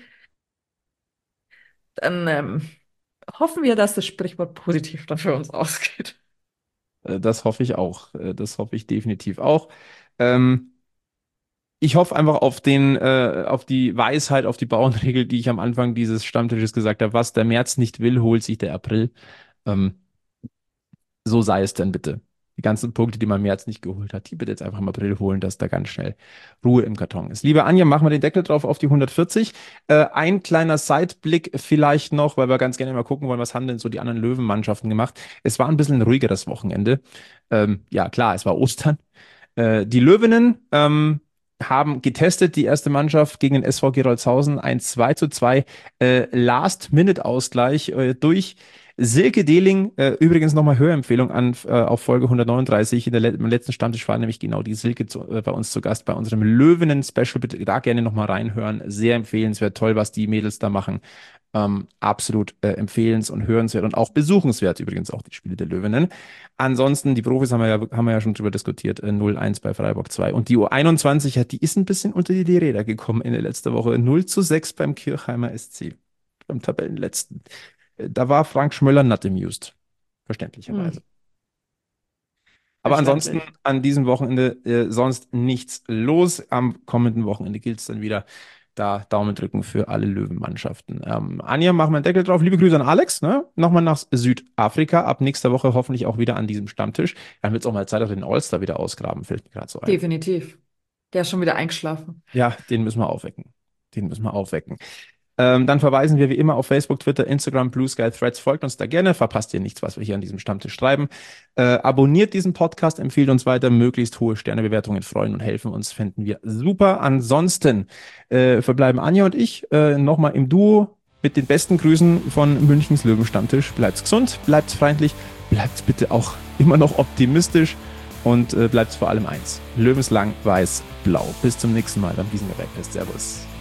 dann ähm, hoffen wir, dass das Sprichwort positiv dann für uns ausgeht. Äh, Das hoffe ich auch. Äh, Das hoffe ich definitiv auch. Ähm, ich hoffe einfach auf den, äh, auf die Weisheit, auf die Bauernregel, die ich am Anfang dieses Stammtisches gesagt habe. Was der März nicht will, holt sich der April. Ähm, so sei es denn bitte. Die ganzen Punkte, die man im März nicht geholt hat, die bitte jetzt einfach im April holen, dass da ganz schnell Ruhe im Karton ist. Liebe Anja, machen wir den Deckel drauf auf die hundertvierzig. Äh, ein kleiner Sideblick vielleicht noch, weil wir ganz gerne mal gucken wollen, was haben denn so die anderen Löwenmannschaften gemacht. Es war ein bisschen ein ruhigeres Wochenende. Ähm, ja, klar, es war Ostern. Äh, die Löwinnen ähm, haben getestet, die erste Mannschaft gegen den S V Gerolzhausen, ein zwei zu zwei äh, Last-Minute-Ausgleich äh, durch Silke Dehling. Äh, übrigens nochmal Hörempfehlung an, äh, auf Folge hundertneununddreißig. In der, le- im letzten Stammtisch war nämlich genau die Silke zu, äh, bei uns zu Gast, bei unserem Löwinnen-Special. Bitte da gerne nochmal reinhören. Sehr empfehlenswert, toll, was die Mädels da machen. Ähm, absolut äh, empfehlens- und hörenswert und auch besuchenswert übrigens auch die Spiele der Löwinnen. Ansonsten, die Profis haben wir ja, haben wir ja schon drüber diskutiert, äh, null eins bei Freiburg zwei. Und die U einundzwanzig, ja, die ist ein bisschen unter die, die Räder gekommen in der letzten Woche. null zu sechs beim Kirchheimer S C, beim Tabellenletzten. Äh, Da war Frank Schmöller not amused, verständlicherweise. Hm, Aber ansonsten verständlich. an diesem Wochenende äh, sonst nichts los. Am kommenden Wochenende gilt es dann wieder. Da Daumen drücken für alle Löwenmannschaften. Ähm, Anja, machen wir einen Deckel drauf. Liebe Grüße an Alex. Ne? Nochmal nach Südafrika. Ab nächster Woche hoffentlich auch wieder an diesem Stammtisch. Dann wird es auch mal Zeit, dass wir den All-Star wieder ausgraben. Fällt mir gerade so ein. Definitiv. Der ist schon wieder eingeschlafen. Ja, den müssen wir aufwecken. Den müssen wir aufwecken. Ähm, dann verweisen wir wie immer auf Facebook, Twitter, Instagram, Blue Sky, Threads. Folgt uns da gerne, verpasst ihr nichts, was wir hier an diesem Stammtisch schreiben. Äh, abonniert diesen Podcast, empfiehlt uns weiter. Möglichst hohe Sternebewertungen freuen und helfen uns, finden wir super. Ansonsten äh, verbleiben Anja und ich äh, nochmal im Duo mit den besten Grüßen von Münchens Löwenstammtisch. Bleibt's gesund, bleibt's freundlich, bleibt's bitte auch immer noch optimistisch und äh, bleibt's vor allem eins. Löwenslang, weiß, blau. Bis zum nächsten Mal beim Giesinger Bergfest. Servus.